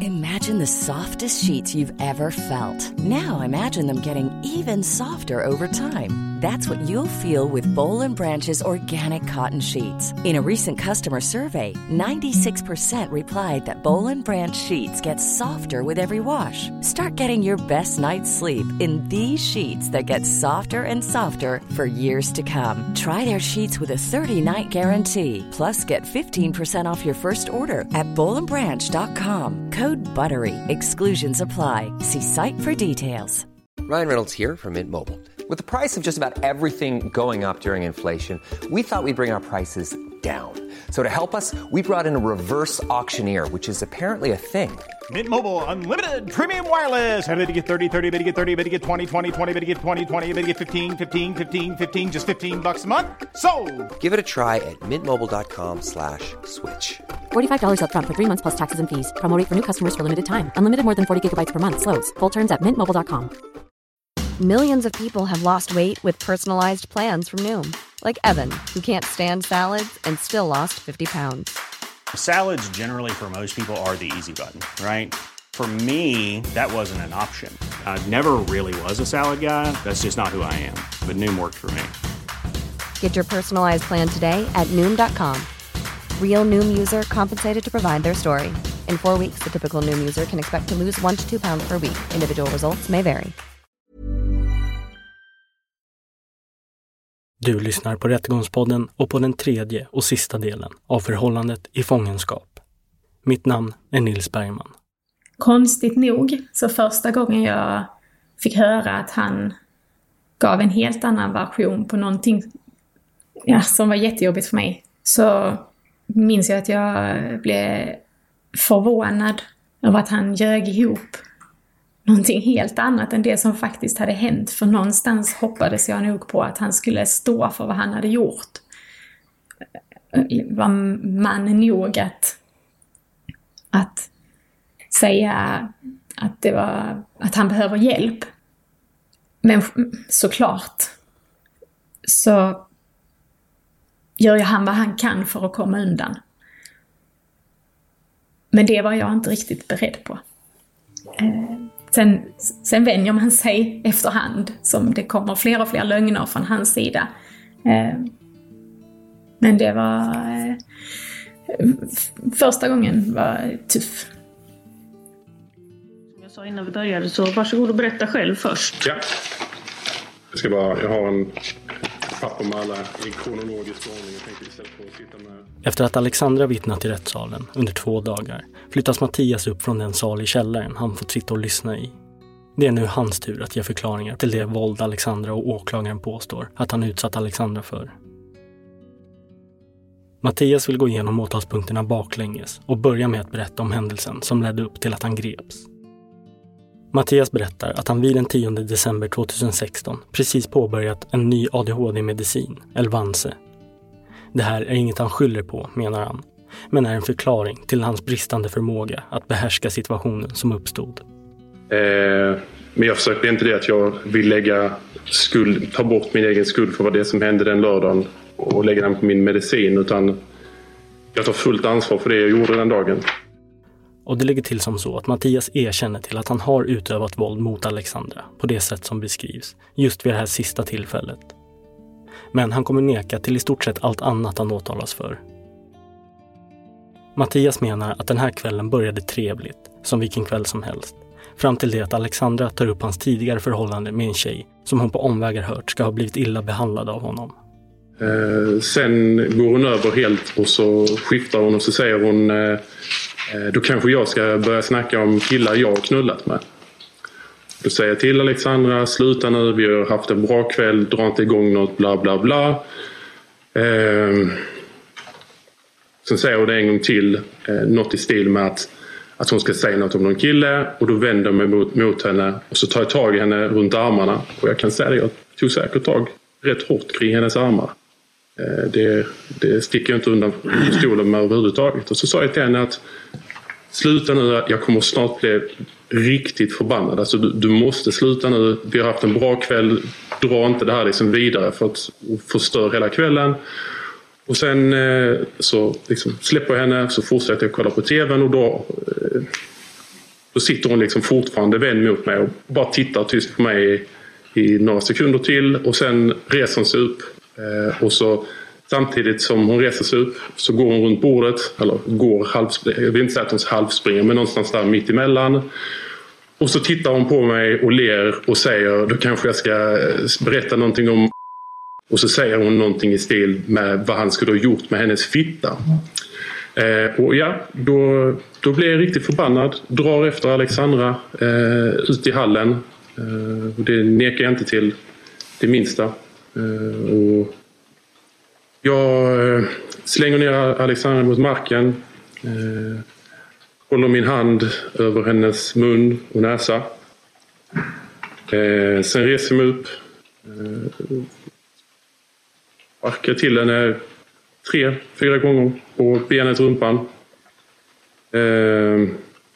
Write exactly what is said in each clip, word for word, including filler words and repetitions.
Imagine the softest sheets you've ever felt. Now imagine them getting even softer over time. That's what you'll feel with Boll and Branch's organic cotton sheets. In a recent customer survey, ninety-six percent replied that Boll and Branch sheets get softer with every wash. Start getting your best night's sleep in these sheets that get softer and softer for years to come. Try their sheets with a thirty-night guarantee. Plus, get fifteen percent off your first order at boll and branch dot com. Code BUTTERY. Exclusions apply. See site for details. Ryan Reynolds here from Mint Mobile. With the price of just about everything going up during inflation, we thought we'd bring our prices down. So to help us, we brought in a reverse auctioneer, which is apparently a thing. Mint Mobile Unlimited Premium Wireless. How to get thirty, thirty, how to get thirty, how to get twenty, twenty, twenty, how to get twenty, twenty, how to get fifteen, fifteen, fifteen, fifteen, just fifteen bucks a month? Sold! Give it a try at mintmobile.com slash switch. forty-five dollars up front for three months plus taxes and fees. Promo rate for new customers for limited time. Unlimited more than forty gigabytes per month. Slows full terms at mint mobile dot com. Millions of people have lost weight with personalized plans from Noom. Like Evan, who can't stand salads and still lost fifty pounds. Salads generally for most people are the easy button, right? For me, that wasn't an option. I never really was a salad guy. That's just not who I am. But Noom worked for me. Get your personalized plan today at noom dot com. Real Noom user compensated to provide their story. In four weeks, the typical Noom user can expect to lose one to two pounds per week. Individual results may vary. Du lyssnar på Rättegångspodden och på den tredje och sista delen av förhållandet i fångenskap. Mitt namn är Nils Bergman. Konstigt nog, så första gången jag fick höra att han gav en helt annan version på någonting, ja, som var jättejobbigt för mig, så minns jag att jag blev förvånad över att han ljög ihop någonting helt annat än det som faktiskt hade hänt. För någonstans hoppades jag nog på att han skulle stå för vad han hade gjort. Var man nog att, att säga att, det var, att han behöver hjälp. Men såklart så gör ju han vad han kan för att komma undan. Men det var jag inte riktigt beredd på. Eh, sen, sen vänjer man sig efterhand som det kommer fler och fler lögner från hans sida. Eh, men det var... Eh, första gången var tuff. Som jag sa innan vi började, så varsågod och berätta själv först. Ja. Jag ska bara... Jag har en papper med alla i kronologisk ordning. Jag tänkte istället för att sitta med... Efter att Alexandra vittnat i rättssalen under två dagar flyttas Mattias upp från den sal i källaren han fått sitta och lyssna i. Det är nu hans tur att ge förklaringar till det våld Alexandra och åklagaren påstår att han utsatt Alexandra för. Mattias vill gå igenom åtalspunkterna baklänges och börja med att berätta om händelsen som ledde upp till att han greps. Mattias berättar att han vid den tionde december tjugohundrasexton precis påbörjat en ny A D H D-medicin, Elvanse. Det här är inget han skyller på, menar han, men är en förklaring till hans bristande förmåga att behärska situationen som uppstod. Eh, men jag försöker inte det att jag vill lägga skuld, ta bort min egen skuld för vad det som hände den lördagen och lägga den på min medicin, utan jag tar fullt ansvar för det jag gjorde den dagen. Och det ligger till som så att Mattias erkänner till att han har utövat våld mot Alexandra på det sätt som beskrivs just vid det här sista tillfället. Men han kommer neka till i stort sett allt annat han åtalas för. Mattias menar att den här kvällen började trevligt, som vilken kväll som helst. Fram till det att Alexandra tar upp hans tidigare förhållande med en tjej som hon på omvägar hört ska ha blivit illa behandlad av honom. Eh, sen går hon över helt och så skiftar hon och så säger hon eh, då kanske jag ska börja snacka om killar jag har knullat med. Då säger jag till Alexandra, sluta nu, vi har haft en bra kväll, dra inte igång något, bla bla bla. Eh, sen säger hon det en gång till, eh, något i stil med att, att hon ska säga något om någon kille, och då vänder jag mig mot, mot henne och så tar jag tag i henne runt armarna, och jag kan säga det, jag tog säkert tag rätt hårt kring hennes armar. Eh, det, det sticker jag inte undan stolen med överhuvudtaget. Och så sa jag till henne att sluta nu, jag kommer snart bli riktigt förbannad. Alltså du, du måste sluta nu. Vi har haft en bra kväll. Dra inte det här liksom vidare för att förstöra hela kvällen. Och sen eh, så liksom släpper jag henne, så fortsätter jag kolla på tvn, och då eh, Då sitter hon liksom fortfarande vänd mot mig och bara tittar tyst på mig i, i några sekunder till. Och sen reser hon sig upp. Eh, och så samtidigt som hon reser sig upp så går hon runt bordet. Eller går halvspringer. Jag vill inte säga att hon halvspringer, men någonstans där mitt emellan. Och så tittar hon på mig och ler och säger, då kanske jag ska berätta någonting om... Och så säger hon någonting i stil med vad han skulle ha gjort med hennes fitta. Eh, och ja, då, då blir jag riktigt förbannad. Drar efter Alexandra eh, ut i hallen. Eh, och det nekar jag inte till det minsta. Eh, och jag eh, slänger ner Alexandra mot marken. Eh, håller min hand över hennes mun och näsa. Eh, sen reser jag mig upp. Eh, sparkar till henne tre, fyra gånger på benet, rumpan. Eh,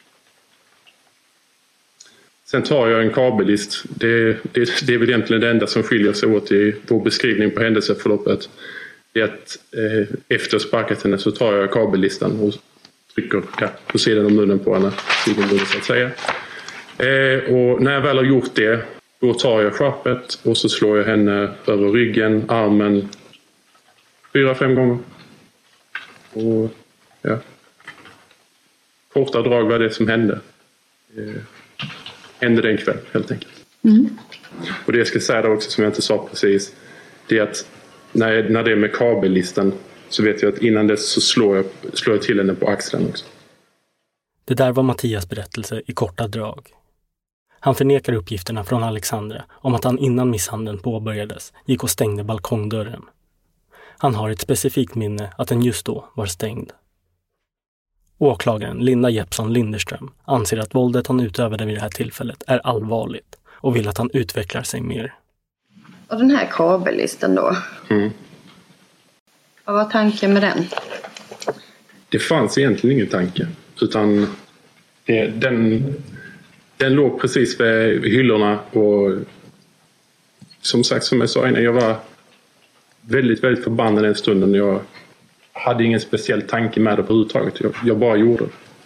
sen tar jag en kabellist. Det, det, det är väl egentligen det enda som skiljer sig åt i vår beskrivning på händelseförloppet. Det är att eh, efter sparkat henne så tar jag kabellistan och trycker ja, på sidan av munnen på henne. Så att säga. Eh, och när jag väl har gjort det, då tar jag skarpet och så slår jag henne över ryggen, armen, fyra, fem gånger. Och ja. Korta drag var det som hände. Eh, hände den kväll helt enkelt. Mm. Och det jag ska säga då också som jag inte sa precis. Det är att när, jag, när det är med kabellistan så vet jag att innan dess så slår jag, slår jag till henne på axeln också. Det där var Mattias berättelse i korta drag. Han förnekar uppgifterna från Alexandra om att han innan misshandeln påbörjades gick och stängde balkongdörren. Han har ett specifikt minne att den just då var stängd. Åklagaren Linda Jeppsson Linderström anser att våldet han utövade vid det här tillfället är allvarligt och vill att han utvecklar sig mer. Och den här kabellistan då? Mm. Vad var tanken med den? Det fanns egentligen ingen tanke. Utan det, den, den låg precis vid hyllorna. Och som sagt, som jag sa innan, jag var väldigt, väldigt förbannad den stunden. Jag hade ingen speciell tanke med det överhuvudtaget. Jag, jag bara gjorde det.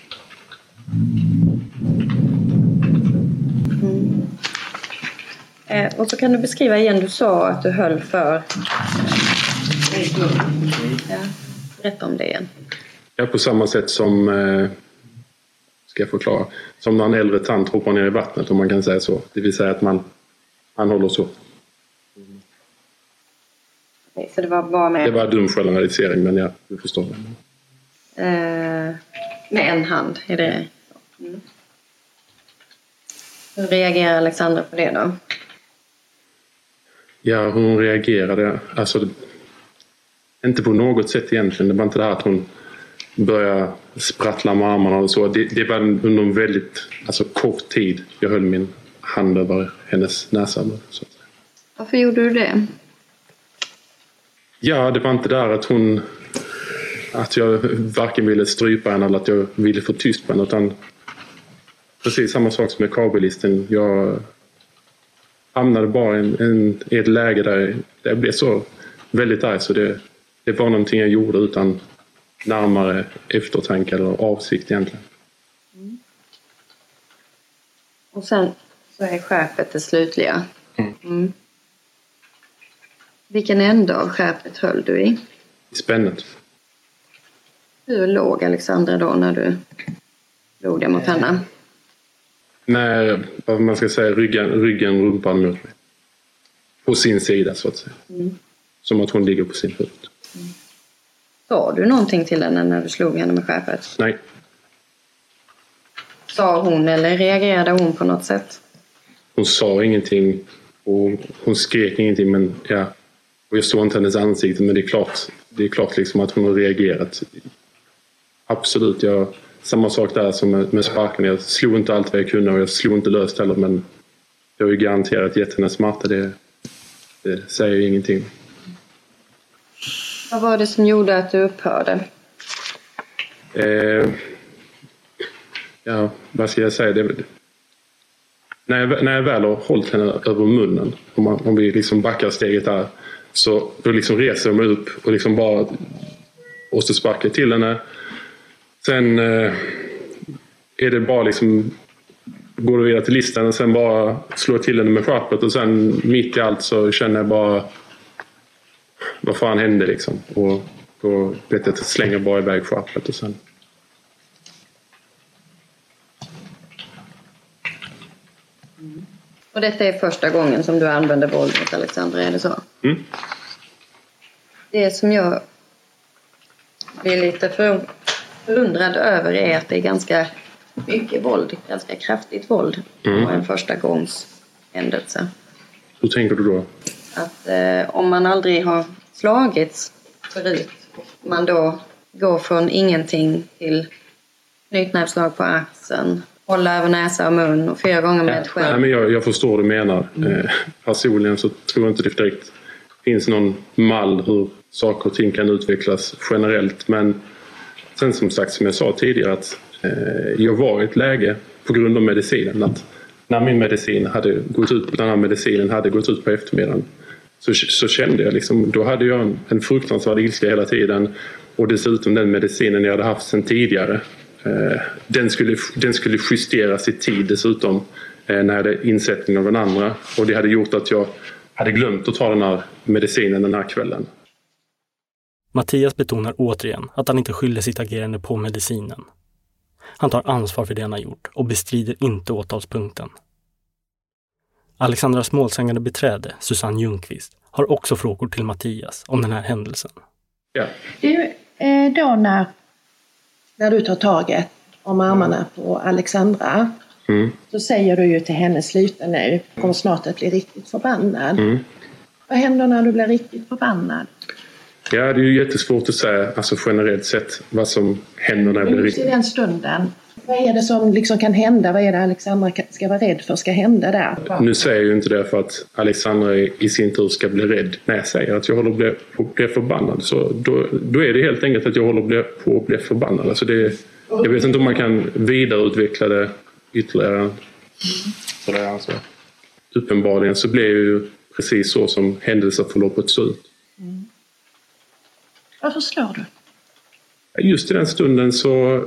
Mm. Eh, och så kan du beskriva igen, du sa att du höll för... Ja, berätta om det igen. Ja, på samma sätt som, eh, ska jag förklara, som när en äldre tant hoppar ner i vattnet, om man kan säga så. Det vill säga att man, man håller så. Okay, så det var bara med... Det var dum generalisering, men ja, du förstår det. Eh, med en hand, är det så? Mm. Hur reagerar Alexandra på det då? Ja, hon reagerade, alltså inte på något sätt egentligen. Det var inte det att hon började sprattla med armarna och så. Det, det var under en väldigt alltså, kort tid jag höll min hand över hennes näsa. Så. Varför gjorde du det? Ja, det var inte där att hon att jag varken ville strypa henne eller att jag ville få tyst på henne, utan precis samma sak som med kabellisten. Jag hamnade bara i en, en, i ett läge där jag blev så väldigt arg, så det, det var någonting jag gjorde utan närmare eftertanke eller avsikt egentligen. Mm. Och sen så är skärpet det slutliga. Mm. Mm. Vilken ände av skärpet höll du i? I spännet. Hur låg Alexandra då när du låg det mot henne? När, vad man ska säga, ryggen, ryggen rumpan mot mig. På sin sida så att säga. Mm. Som att hon ligger på sin huvud. Mm. Sa du någonting till henne när du slog henne med skärpet? Nej. Sa hon eller reagerade hon på något sätt? Hon sa ingenting och hon skrek ingenting, men ja. Och jag såg inte hennes ansikte, men det är klart, det är klart liksom att hon har reagerat. Absolut, jag, samma sak där som med, med sparken. Jag slog inte allt vad jag kunde och jag slog inte löst heller, men jag har ju garanterat gett henne smärta. Det, det säger ingenting. Vad var det som gjorde att du upphörde? Eh, ja, vad ska jag säga? Det, när, jag, när jag väl har hållit henne över munnen, om, man, om vi liksom backar steget där, så då liksom reser jag mig upp och liksom bara måste sparka till henne. Sen eh, är det bara liksom går vidare till listan och sen bara slår till henne med skärpet och sen mitt i allt så känner jag bara vad fan hände liksom. Och då vet jag att jag slänger bara iväg skärpet och sen Och detta är första gången som du använder våld mot Alexandra, är det så? Mm. Det som jag blir lite för, förundrad över är att det är ganska mycket våld, ganska kraftigt våld mm. på en första gångs händelse. Hur tänker du då? Att eh, om man aldrig har slagits förut, man då går från ingenting till knytnävsslag på axeln, hålla över näsa och mun och fyra gånger med ett själv. Nej, men jag, jag förstår vad du menar. Mm. Eh, personligen så tror jag inte det direkt finns någon mall hur saker och ting kan utvecklas generellt. Men sen som sagt, som jag sa tidigare, att eh, jag var i ett läge på grund av medicinen. Att när min medicin hade gått ut, den här medicinen hade gått ut på eftermiddagen, så, så kände jag liksom, då hade jag en, en fruktansvärd ilska hela tiden. Och dessutom den medicinen jag hade haft sedan tidigare, eh, den, skulle, den skulle justeras i tid dessutom eh, när jag hade insättning av den andra. Och det hade gjort att jag hade glömt att ta den här medicinen den här kvällen. Mattias betonar återigen att han inte skyller sitt agerande på medicinen. Han tar ansvar för det han har gjort och bestrider inte åtalspunkten. Alexandras målsägande beträde, Susanne Ljungqvist, har också frågor till Mattias om den här händelsen. Ja. Du, då när, när du tar taget om armarna på Alexandra, mm. så säger du ju till henne, sluta nu, kommer snart att bli riktigt förbannad. Mm. Vad händer när du blir riktigt förbannad? Ja, det är ju jättesvårt att säga, alltså generellt sett, vad som händer när jag blir riktigt... I den stunden, vad är det som liksom kan hända? Vad är det Alexandra ska vara rädd för ska hända där? Nu säger jag ju inte det för att Alexandra i sin tur ska bli rädd. När jag säger att jag håller på att bli, bli förbannad, så då, då är det helt enkelt att jag håller på att bli förbannad. Alltså det, jag vet inte om man kan vidareutveckla det ytterligare. Mm. Så det är alltså, uppenbarligen så blir det ju precis så som händelseförloppet ser ut. Mm. Varför slår du? Just i den stunden så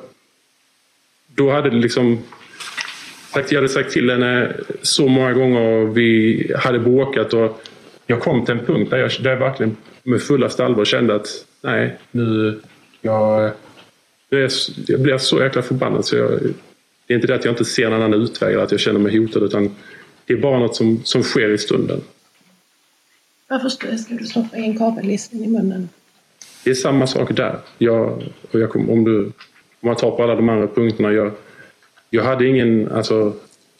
då hade det liksom jag hade sagt till henne så många gånger och vi hade bråkat och jag kom till en punkt där jag, där jag verkligen med fullaste allvar kände att nej, nu jag, jag, jag blev så jäkla förbannad så jag, det är inte det att jag inte ser någon annan utväg eller att jag känner mig hotad, utan det är bara något som, som sker i stunden. Varför ska du stoppa en kabellistning i munnen? Det är samma sak där. Jag, och jag kom, om, du, om man tar på alla de andra punkterna. Jag, jag hade ingen alltså,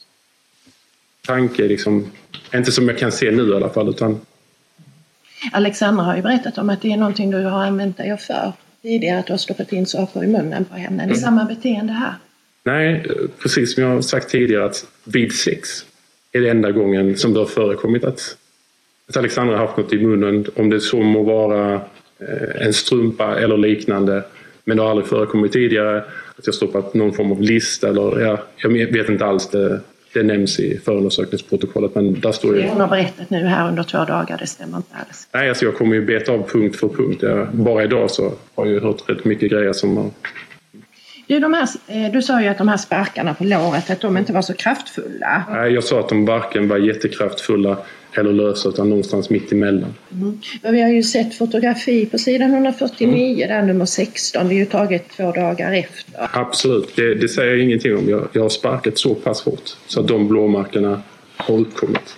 tanke, liksom, inte som jag kan se nu i alla fall. Utan... Alexandra har ju berättat om att det är någonting du har använt dig för tidigare, att du har stoppat in saker i munnen på henne. Det är samma beteende här. Nej, precis som jag har sagt tidigare, att vid sex är det enda gången som det har förekommit att, att Alexandra har haft något i munnen. Om det så må vara en strumpa eller liknande, men det har aldrig förekommit tidigare att jag stoppat någon form av list eller ja, jag vet inte alls, det, det nämns i förundersökningsprotokollet, men där står ju... Det hon har berättat nu här under två dagar, det stämmer inte alls. Nej, alltså jag kommer ju beta av punkt för punkt. Jag, bara idag så har jag hört rätt mycket grejer som har... Du, de här, du sa ju att de här sparkarna på låret, att de inte var så kraftfulla. Nej, jag sa att de varken var jättekraftfulla eller lösa, utan någonstans mitt emellan. Mm. Men vi har ju sett fotografi på sidan ett fyrtionio, mm. där nummer sexton. Det är ju taget två dagar efter. Absolut, det, det säger jag ingenting om. Jag, jag har sparkat så pass hårt så att de blåmärkena har uppkommit.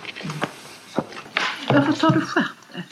Varför tar du skärpet?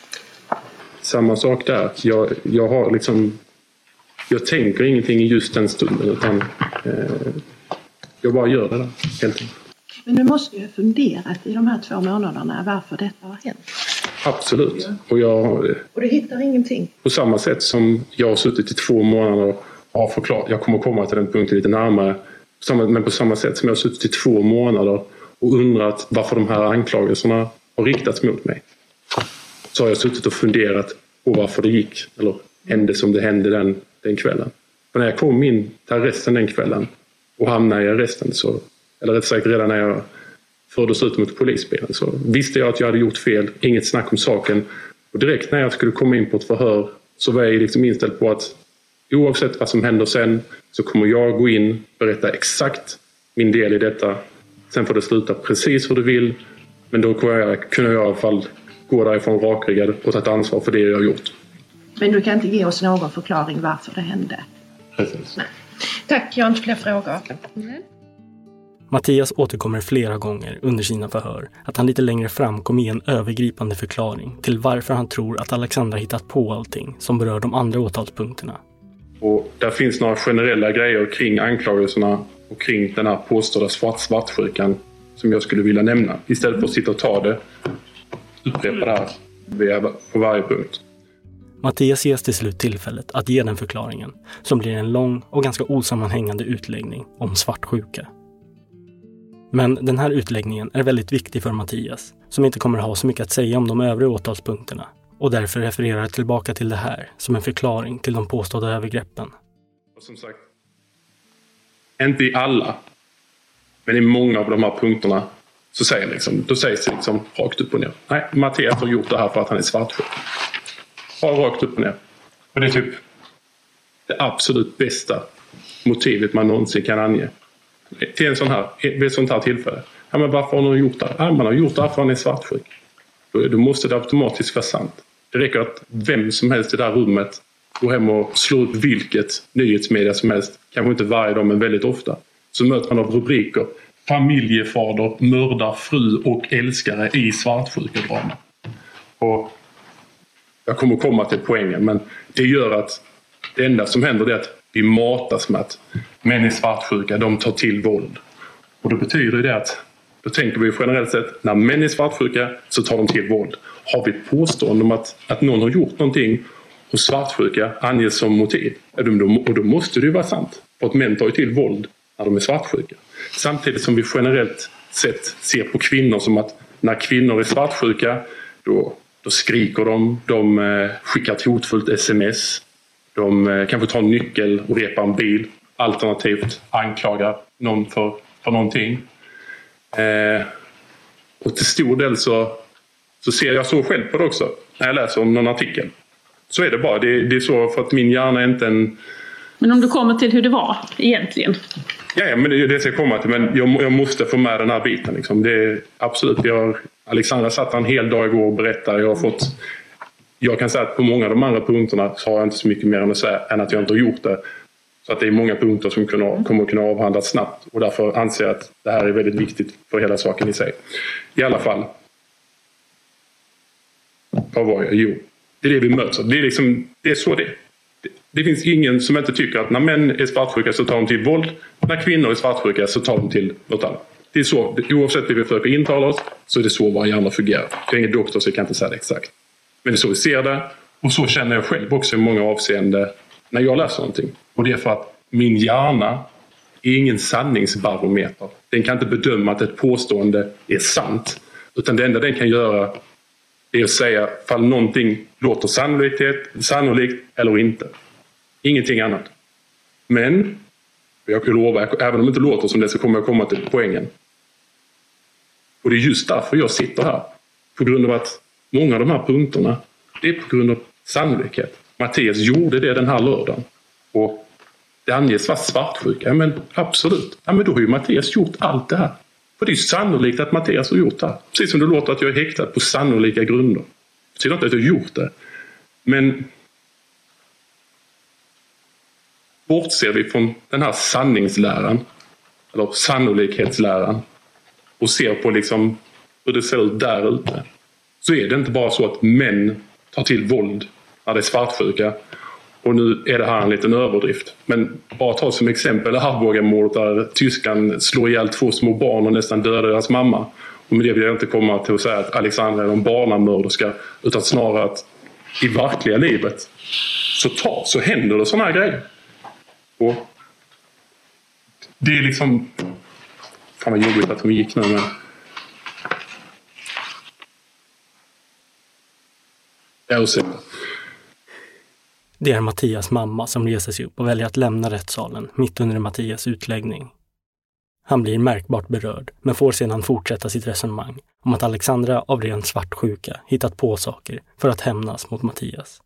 Samma sak där. Jag, jag har liksom... Jag tänker ingenting i just den stunden, utan eh, jag bara gör det där, helt enkelt. Men du måste ju ha funderat i de här två månaderna varför detta har hänt. Absolut. Ja. Och, jag, och du hittar ingenting? På samma sätt som jag har suttit i två månader och har förklarat, jag kommer komma till den punkten lite närmare, men på samma sätt som jag har suttit i två månader och undrat varför de här anklagelserna har riktats mot mig, så har jag suttit och funderat på varför det gick, eller hände som det hände den, den kvällen. För när jag kom in till arresten den kvällen och hamnade i arresten, så, eller rätt sagt redan när jag fördes ut mot polisbilen, så visste jag att jag hade gjort fel, inget snack om saken. Och direkt när jag skulle komma in på ett förhör så var jag liksom inställd på att oavsett vad som händer sen så kommer jag gå in, berätta exakt min del i detta. Sen får det sluta precis hur du vill. Men då kunde jag, kunde jag i alla fall gå därifrån rakryggad och ta ett ansvar för det jag har gjort. Men du kan inte ge oss någon förklaring varför det hände? Precis. Nej. Tack, jag har inte fler frågor. Mm. Mattias återkommer flera gånger under sina förhör att han lite längre fram kom ge en övergripande förklaring till varför han tror att Alexandra hittat på allting som berör de andra åtalspunkterna. Och där finns några generella grejer kring anklagelserna och kring den här påstådda svart svartsjukan som jag skulle vilja nämna. Istället för att sitta och ta det, upprepa det här på varje punkt. Mattias ges till slut tillfället att ge den förklaringen som blir en lång och ganska osammanhängande utläggning om svartsjuka. Men den här utläggningen är väldigt viktig för Mattias som inte kommer ha så mycket att säga om de övriga åtalspunkterna och därför refererar tillbaka till det här som en förklaring till de påstådda övergreppen. Och som sagt, inte i alla, men i många av de här punkterna så säger liksom, då sägs det liksom rakt upp och ner. Nej, Mattias har gjort det här för att han är svartsjuk. Ja, rakt upp och ner. Och det är typ det absolut bästa motivet man någonsin kan ange. Till en sån här, vid ett sånt här tillfälle. Ja, men varför har någon gjort det? Ja, man har gjort det här för att han är svartsjuk. Då, då måste det automatiskt vara sant. Det räcker att vem som helst i det här rummet går hem och slår upp vilket nyhetsmedia som helst. Kanske inte varje dag, men väldigt ofta. Så möter man av rubriker. Familjefader mördar fru och älskare i svartsjukedrama. Och jag kommer att komma till poängen, men det gör att det enda som händer är att vi matas med att män är svartsjuka, de tar till våld. Och då betyder det att, då tänker vi generellt sett, när män är svartsjuka så tar de till våld. Har vi ett påstående om att, att någon har gjort någonting och svartsjuka anges som motiv, och då måste det ju vara sant. För att män tar ju till våld när de är svartsjuka. Samtidigt som vi generellt sett ser på kvinnor som att när kvinnor är svartsjuka, då, då skriker de, de eh, skickar ett hotfullt sms, de eh, kanske tar en nyckel och repar en bil, alternativt anklagar någon för, för någonting. Eh, och till stor del så, så ser jag så själv på det också när jag läser om någon artikel. Så är det bara, det, det är så för att min hjärna är inte en... Men om du kommer till hur det var egentligen? Ja, ja men det är det jag kommer till. Men jag, jag måste få med den här biten. Liksom. Det är absolut. Jag har, Alexandra satt en hel dag igår och berättade. Jag har fått... Jag kan säga att på många av de andra punkterna så har jag inte så mycket mer än att säga än att jag inte har gjort det. Så att det är många punkter som kunna, kommer att kunna avhandlas snabbt. Och därför anser jag att det här är väldigt viktigt för hela saken i sig. I alla fall. Vad var jag? Jo, det är det vi möts. Det är, liksom, det är så det är. Det finns ingen som inte tycker att när män är svartsjuka så tar de till våld. När kvinnor är svartsjuka så tar de till något annat. Det är så, oavsett hur vi försöker intala oss så är det så vår hjärna fungerar. Jag är ingen doktor så jag kan inte säga det exakt. Men det är så vi ser det. Och så känner jag själv också i många avseenden när jag läser någonting. Och det är för att min hjärna är ingen sanningsbarometer. Den kan inte bedöma att ett påstående är sant. Utan det enda den kan göra är att säga fall någonting låter sannolikt, sannolikt eller inte. Ingenting annat. Men, jag kan lova, även om det inte låter som det så kommer jag komma till poängen. Och det är just därför jag sitter här. På grund av att många av de här punkterna, det är på grund av sannolikhet. Mattias gjorde det den här lördagen. Och det anges vara svartsjuka. Men absolut, ja, men då har ju Mattias gjort allt det här. För det är ju sannolikt att Mattias har gjort det här. Precis som det låter att jag är häktad på sannolika grunder. Det betyder inte att jag har gjort det. Men bortser vi från den här sanningsläran eller sannolikhetsläran och ser på liksom hur det ser ut där ute, så är det inte bara så att män tar till våld när det är svartsjuka. Och nu är det här en liten överdrift. Men bara ta som exempel Arbogamordet där tyskan slår ihjäl två små barn och nästan dödar deras mamma. Och med det vill jag inte komma till att säga att Alexandra är en barnamörderska, utan snarare att i verkliga livet så, tar, så händer det såna här grejer. Och det är liksom... Fan vad jobbigt att hon gick nu, men... Jag är osäker. Det är Mattias mamma som reser sig upp och väljer att lämna rättssalen mitt under Mattias utläggning. Han blir märkbart berörd, men får sedan fortsätta sitt resonemang om att Alexandra av ren svartsjuka hittat på saker för att hämnas mot Mattias.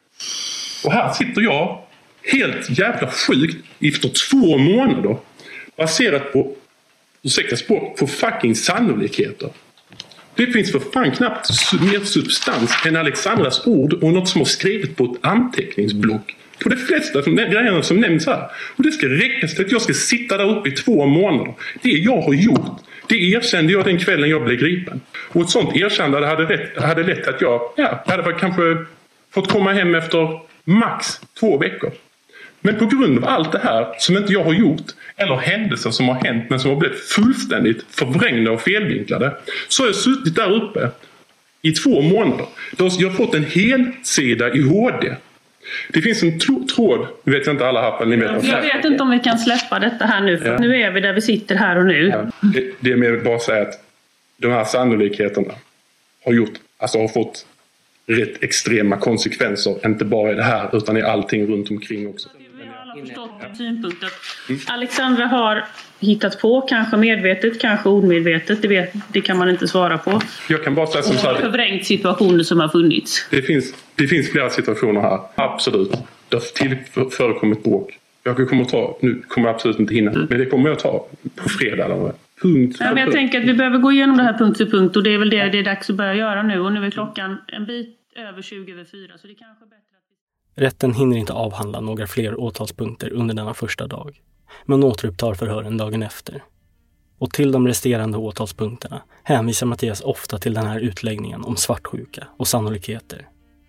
Och här sitter jag helt jävla sjukt efter två månader baserat på, ursäkta språk, på fucking sannolikheter. Det finns för fan knappt mer substans än Alexandras ord och något som har skrivit på ett anteckningsblock på de flesta som, grejerna som nämns här. Och det ska räcka till att jag ska sitta där uppe i två månader. Det jag har gjort, det erkände jag den kvällen jag blev gripen. Och ett sånt erkännande hade, rätt, hade lett att jag ja, hade kanske fått komma hem efter max två veckor. Men på grund av allt det här som inte jag har gjort eller händelser som har hänt men som har blivit fullständigt förvrängda och felvinklade, så har jag suttit där uppe i två månader. Jag har fått en hel sida i H D. Det finns en tro- tråd, nu vet jag inte alla här, ni vet. Jag vet inte om vi kan släppa detta här nu, för ja. Nu är vi där vi sitter här och nu. Ja. Det, det är med bara att säga att de här sannolikheterna har gjort, alltså har fått rätt extrema konsekvenser, inte bara i det här utan i allting runt omkring också. Vi har alla förstått ja. synpunkt att mm. Alexandra har hittat på, kanske medvetet, kanske omedvetet, det, vet, det kan man inte svara på. Jag kan bara säga som så här, förvrängt situationer som har funnits. Det finns, det finns flera situationer här, absolut. Det har till förekommit bråk. Jag kommer att ta, nu kommer jag absolut inte hinna, mm. men det kommer jag ta på fredag eller punkt för ja, men jag punkt. tänker att vi behöver gå igenom det här punkt för punkt och det är väl det det är dags att börja göra nu. Och nu är klockan en bit över tjugo över fyra, så det kanske är bättre att vi... Rätten hinner inte avhandla några fler åtalspunkter under denna första dag, men återupptar förhören dagen efter. Och till de resterande åtalspunkterna hänvisar Mattias ofta till den här utläggningen om svartsjuka och sannolikheter.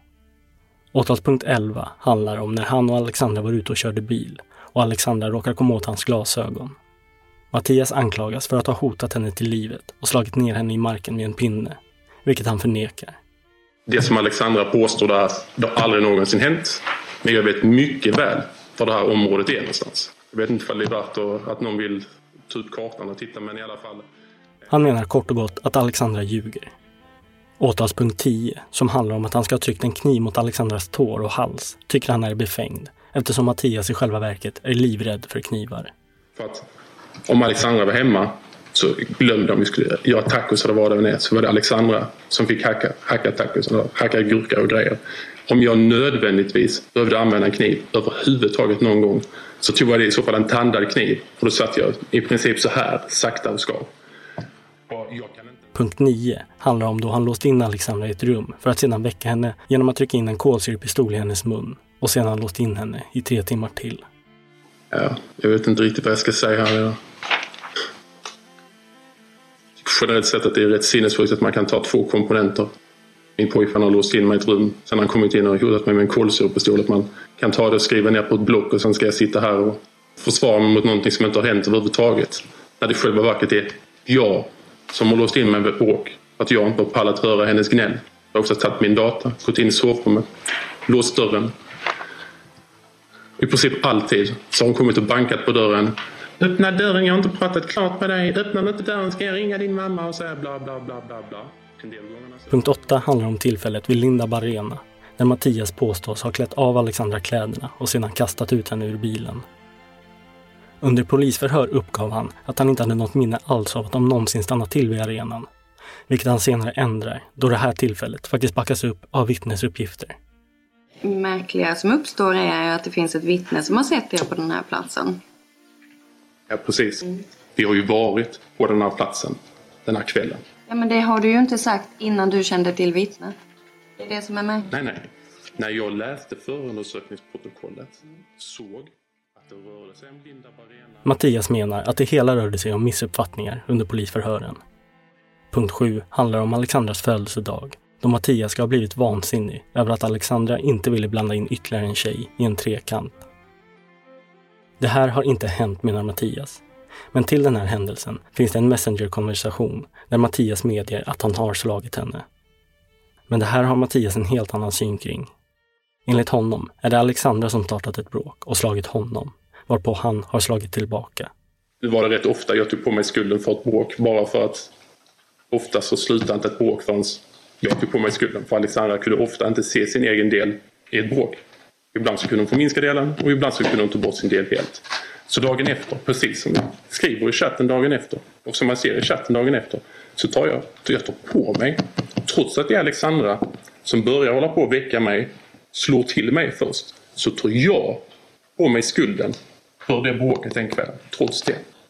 Åtalspunkt elva handlar om när han och Alexandra var ute och körde bil och Alexandra råkar komma åt hans glasögon. Mattias anklagas för att ha hotat henne till livet och slagit ner henne i marken med en pinne, vilket han förnekar. Det som Alexandra påstår där, det har aldrig någonsin hänt. Men jag vet mycket väl var det här området är någonstans. Jag vet inte om det är värt att någon vill ta ut kartan och titta, men i alla fall. Han menar kort och gott att Alexandra ljuger. Åtalspunkt tio, som handlar om att han ska ha tryckt en kniv mot Alexandras tår och hals, tycker han är befängd, eftersom Mattias i själva verket är livrädd för knivar. För att om Alexandra var hemma så glömde om vi skulle göra tacos eller vad det var, så var det Alexandra som fick hacka, hacka tacos, eller hacka gurka och grejer. Om jag nödvändigtvis behövde använda en kniv överhuvudtaget någon gång, så tog jag det i så fall en tandad kniv. Och då satt jag i princip så här, sakta och skav. Punkt nio handlar om då han låst in Alexandra i ett rum för att sedan väcka henne genom att trycka in en kolsyrepistol i hennes mun och sedan låst in henne i tre timmar till. Ja, jag vet inte riktigt vad jag ska säga här. Ja. Generellt sett att det är rätt sinnesfullt att man kan ta två komponenter. Min pojkvän har låst in mig i ett rum, sen har han kommit in och hotat mig med en kolsyrepistol, att man kan ta det och skriva ner på ett block och sen ska jag sitta här och försvara mig mot någonting som inte har hänt överhuvudtaget. När det själva verket är jag som har låst in mig med bråk, att jag inte har pallat höra hennes gnäll. Jag har också tagit min data, gått in i sovrummet, låst dörren. I princip alltid så har hon kommit och bankat på dörren. Öppna dörren, jag har inte pratat klart med dig. Öppna inte dörren, ska jag ringa din mamma och säga bla bla bla bla bla. Punkt åtta handlar om tillfället vid Lindab Arena, där Mattias påstås ha klätt av Alexandra kläderna och sedan kastat ut henne ur bilen. Under polisförhör uppgav han att han inte hade något minne alls av att de någonsin stannat till vid arenan, vilket han senare ändrar då det här tillfället faktiskt backas upp av vittnesuppgifter. Märkliga som uppstår är att det finns ett vittne som har sett er på den här platsen. Ja, precis. Mm. Vi har ju varit på den här platsen den här kvällen. Ja, men det har du ju inte sagt innan du kände till vittnet. Det är det som är märkligt. Nej, nej. När jag läste förundersökningsprotokollet såg att det rörde sig om Lindab Arena. Mattias menar att det hela rörde sig om missuppfattningar under polisförhören. Punkt sju handlar om Alexandras födelsedag, då Mattias ska ha blivit vansinnig över att Alexandra inte ville blanda in ytterligare en tjej i en trekant. Det här har inte hänt, menar Mattias. Men till den här händelsen finns det en messenger-konversation där Mattias medger att han har slagit henne. Men det här har Mattias en helt annan syn kring. Enligt honom är det Alexandra som startat ett bråk och slagit honom, varpå han har slagit tillbaka. Det var det rätt ofta jag tog på mig skulden för ett bråk, bara för att ofta så slutade inte ett bråk förrän jag tog på mig skulden. För Alexandra kunde ofta inte se sin egen del i ett bråk. Ibland så kunde hon förminska delen och ibland så kunde hon ta bort sin del helt. Så dagen efter, precis som jag skriver i chatten dagen efter och som man ser i chatten dagen efter, så tar jag, jag tar på mig, trots att det är Alexandra som börjar hålla på att väcka mig, slår till mig först, så tar jag på mig skulden för det bråket den kvällen, trots det.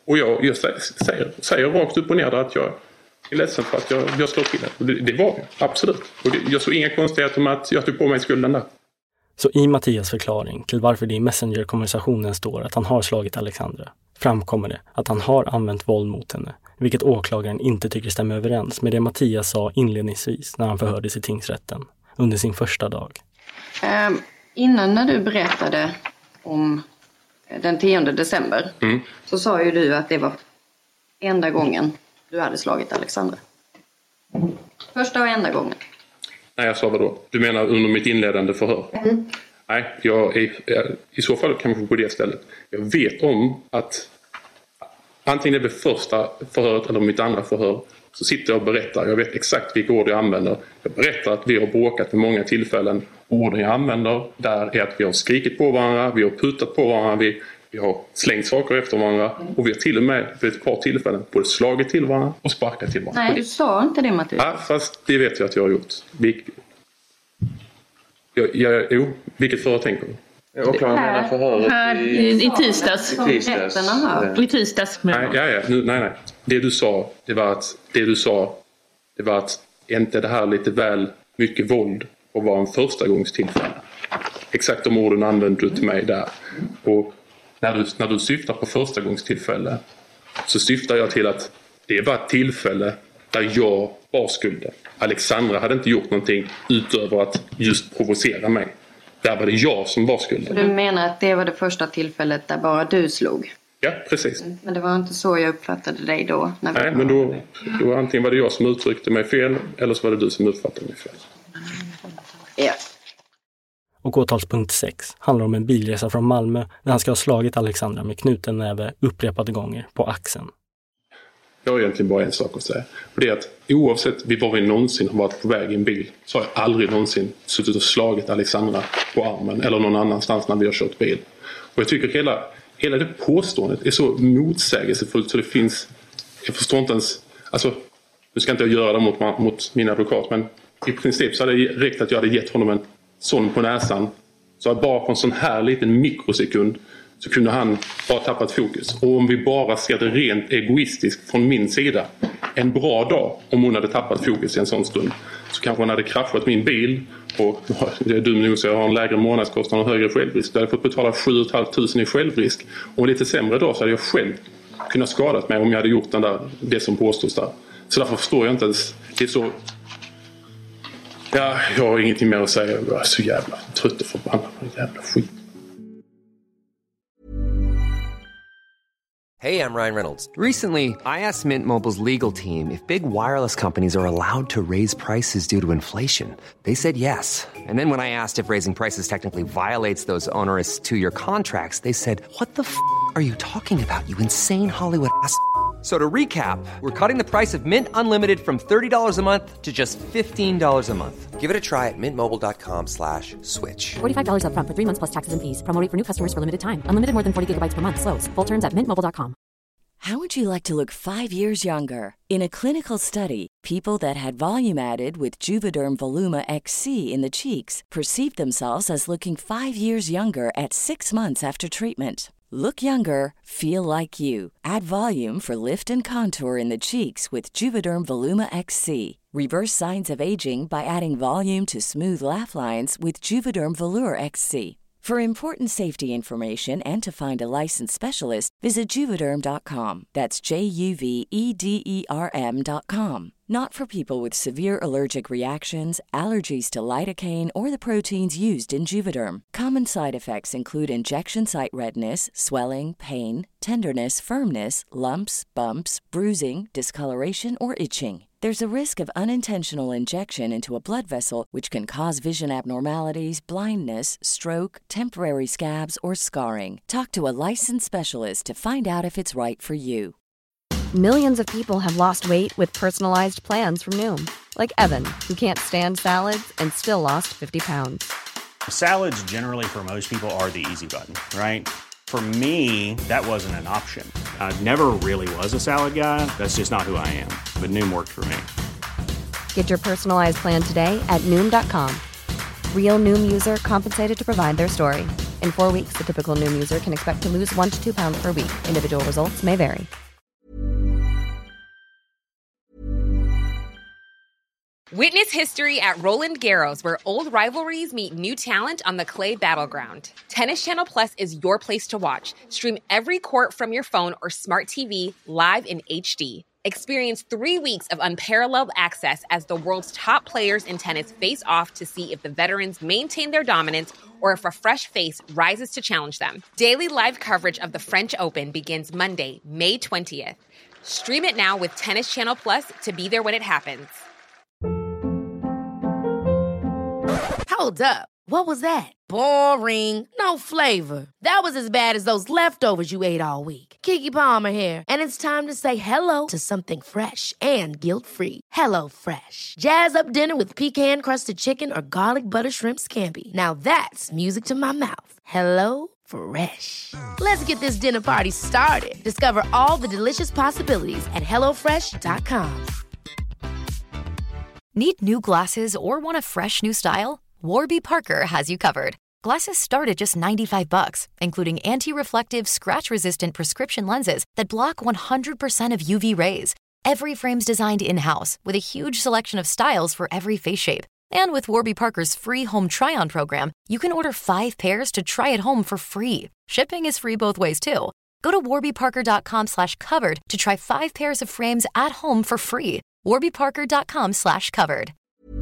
Och jag, jag säger, säger rakt upp och ner att jag är ledsen för att jag, jag slår till det. Det, det var jag, absolut. Och det, jag såg inga konstigheter med att jag tog på mig skulden där. Så i Mattias förklaring till varför det i Messenger-konversationen står att han har slagit Alexandra framkommer det att han har använt våld mot henne, vilket åklagaren inte tycker stämmer överens med det Mattias sa inledningsvis när han förhördes i tingsrätten under sin första dag. Um, innan när du berättade om den tionde december mm. så sa ju du att det var enda gången du hade slagit Alexandra. Första och enda gången. Nej, jag sa vad då? Du menar under mitt inledande förhör? Mm. Nej, jag är, är i så fall kanske på det stället. Jag vet om att antingen det är det första förhöret eller mitt andra förhör så sitter jag och berättar. Jag vet exakt vilka ord jag använder. Jag berättar att vi har bråkat vid många tillfällen. Orden jag använder där är att vi har skrikit på varandra, vi har putat på varandra, vi, vi har slängt saker efter varandra och vi har till och med vid ett par tillfällen både slagit till varandra och sparkat till varandra. Nej, du sa inte det, Mattias. Ja, fast det vet jag att jag har gjort. Vi, jag, jag, jo, vilket förhör tänker du? Och här, förhöret här i, i tisdags. I tisdags. I tisdags. Nej, ja, ja, nu, nej, nej. Det du sa, det var att det du sa, det var att inte det här lite väl mycket våld och var en första gångs tillfälle. Exakt de orden använde du till mig där. Och när du, när du syftar på första gångs tillfälle så syftar jag till att det var ett tillfälle där jag var skulden. Alexandra hade inte gjort någonting utöver att just provocera mig. Där var det jag som var skulden. Du menar att det var det första tillfället där bara du slog? Ja, precis. Men det var inte så jag uppfattade dig då? När Nej, men då, då antingen var det jag som uttryckte mig fel eller så var det du som uppfattade mig fel. Ja. Och åtalspunkt sex handlar om en bilresa från Malmö där han ska ha slagit Alexandra med knuten näve upprepade gånger på axeln. Jag har egentligen bara en sak att säga. Och det är att oavsett vi var vi någonsin har varit på väg i en bil så har jag aldrig någonsin suttit och slagit Alexandra på armen eller någon annanstans när vi har kört bil. Och jag tycker hela, hela det påståendet är så motsägelsefullt så det finns, jag förstår inte ens, alltså nu ska inte jag göra det mot, mot min advokat men i princip så hade det räckt att jag hade gett honom en sån på näsan så att bara på en sån här liten mikrosekund så kunde han bara tappat fokus. Och om vi bara ser det rent egoistiskt från min sida, en bra dag om hon hade tappat fokus i en sån stund, så kanske hon hade kraschat min bil och det är dum nog så jag har en lägre månadskostnad och högre självrisk. Jag hade fått betala sju tusen fem hundra i självrisk. Och en lite sämre dag så hade jag själv kunnat skadat mig om jag hade gjort den där, det som påstås där. Så därför förstår jag inte ens, det är så... Ja, jag har ingenting mer att säga. Jag är så jävla trött och förbannad på det jävla skit. Hey, I'm Ryan Reynolds. Recently, I asked Mint Mobile's legal team if big wireless companies are allowed to raise prices due to inflation. They said yes. And then when I asked if raising prices technically violates those onerous two-year contracts, they said, what the f*** are you talking about, you insane Hollywood ass f- So to recap, we're cutting the price of Mint Unlimited from thirty dollars a month to just fifteen dollars a month. Give it a try at mintmobile.com slash switch. forty-five dollars up front for three months plus taxes and fees. Promo rate for new customers for limited time. Unlimited more than forty gigabytes per month. Slows full terms at mint mobile dot com. How would you like to look five years younger? In a clinical study, people that had volume added with Juvederm Voluma X C in the cheeks perceived themselves as looking five years younger at six months after treatment. Look younger, feel like you. Add volume for lift and contour in the cheeks with Juvederm Voluma X C. Reverse signs of aging by adding volume to smooth laugh lines with Juvederm Volure X C. For important safety information and to find a licensed specialist, visit Juvederm dot com. That's J U V E D E R M dot com. Not for people with severe allergic reactions, allergies to lidocaine, or the proteins used in Juvederm. Common side effects include injection site redness, swelling, pain, tenderness, firmness, lumps, bumps, bruising, discoloration, or itching. There's a risk of unintentional injection into a blood vessel, which can cause vision abnormalities, blindness, stroke, temporary scabs, or scarring. Talk to a licensed specialist to find out if it's right for you. Millions of people have lost weight with personalized plans from Noom. Like Evan, who can't stand salads and still lost fifty pounds. Salads generally for most people are the easy button, right? For me, that wasn't an option. I never really was a salad guy. That's just not who I am. But Noom worked for me. Get your personalized plan today at Noom dot com. Real Noom user compensated to provide their story. In four weeks, the typical Noom user can expect to lose one to two pounds per week. Individual results may vary. Witness history at Roland Garros, where old rivalries meet new talent on the clay battleground. Tennis Channel Plus is your place to watch. Stream every court from your phone or smart T V live in H D. Experience three weeks of unparalleled access as the world's top players in tennis face off to see if the veterans maintain their dominance or if a fresh face rises to challenge them. Daily live coverage of the French Open begins Monday, May twentieth. Stream it now with Tennis Channel Plus to be there when it happens. Hold up. What was that? Boring. No flavor. That was as bad as those leftovers you ate all week. Keke Palmer here, and it's time to say hello to something fresh and guilt-free. Hello Fresh. Jazz up dinner with pecan-crusted chicken or garlic butter shrimp scampi. Now that's music to my mouth. Hello Fresh. Let's get this dinner party started. Discover all the delicious possibilities at hello fresh dot com. Need new glasses or want a fresh new style? Warby Parker has you covered. Glasses start at just ninety-five bucks, including anti-reflective, scratch-resistant prescription lenses that block one hundred percent of U V rays. Every frame's designed in-house with a huge selection of styles for every face shape. And with Warby Parker's free home try-on program, you can order five pairs to try at home for free. Shipping is free both ways, too. Go to warbyparker.com slash covered to try five pairs of frames at home for free. warbyparker.com slash covered.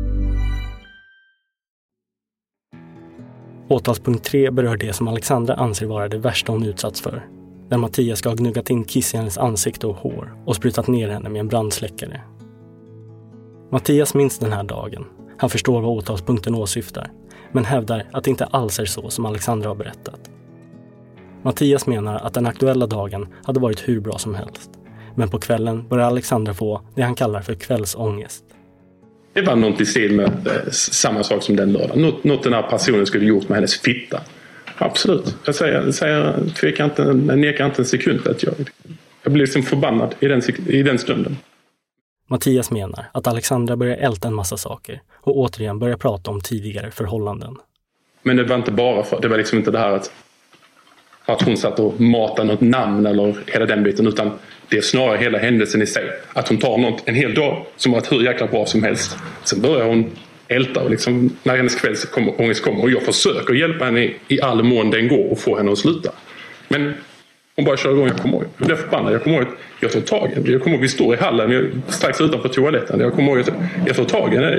Åtalspunkt tre berör det som Alexandra anser vara det värsta hon utsatts för. Där Mattias ska ha gnuggat in kiss i hennes ansikte och hår och sprutat ner henne med en brandsläckare. Mattias minns den här dagen. Han förstår vad åtalspunkten åsyftar, men hävdar att det inte alls är så som Alexandra har berättat. Mattias menar att den aktuella dagen hade varit hur bra som helst. Men på kvällen börjar Alexandra få det han kallar för kvällsångest. Det var något i stil med eh, samma sak som den lördagen. Något, något den här personen skulle gjort med hennes fitta. Absolut. Jag säger, jag säger tvekar inte, jag nekar inte en sekund att jag, jag blir liksom förbannad i den, i den stunden. Mattias menar att Alexandra börjar älta en massa saker och återigen börjar prata om tidigare förhållanden. Men det var inte bara för, det var liksom inte det här att, att hon satt och matade något namn eller hela den biten, utan det är snarare hela händelsen i sig. Att hon tar något en hel dag som varit hur jäkla bra som helst. Sen börjar hon älta och liksom, när hennes kvälls kommer, ångest kommer. Och jag försöker hjälpa henne i, i all mån den går och få henne att sluta. Men hon bara kör igång. Jag kommer ihåg. Jag blev förbannad. Jag kommer ihåg att jag tog tag i henne. Jag kommer ihåg att vi står i hallen. Jag, strax utanför toaletten. Jag kommer ihåg att jag, jag tar tag i henne.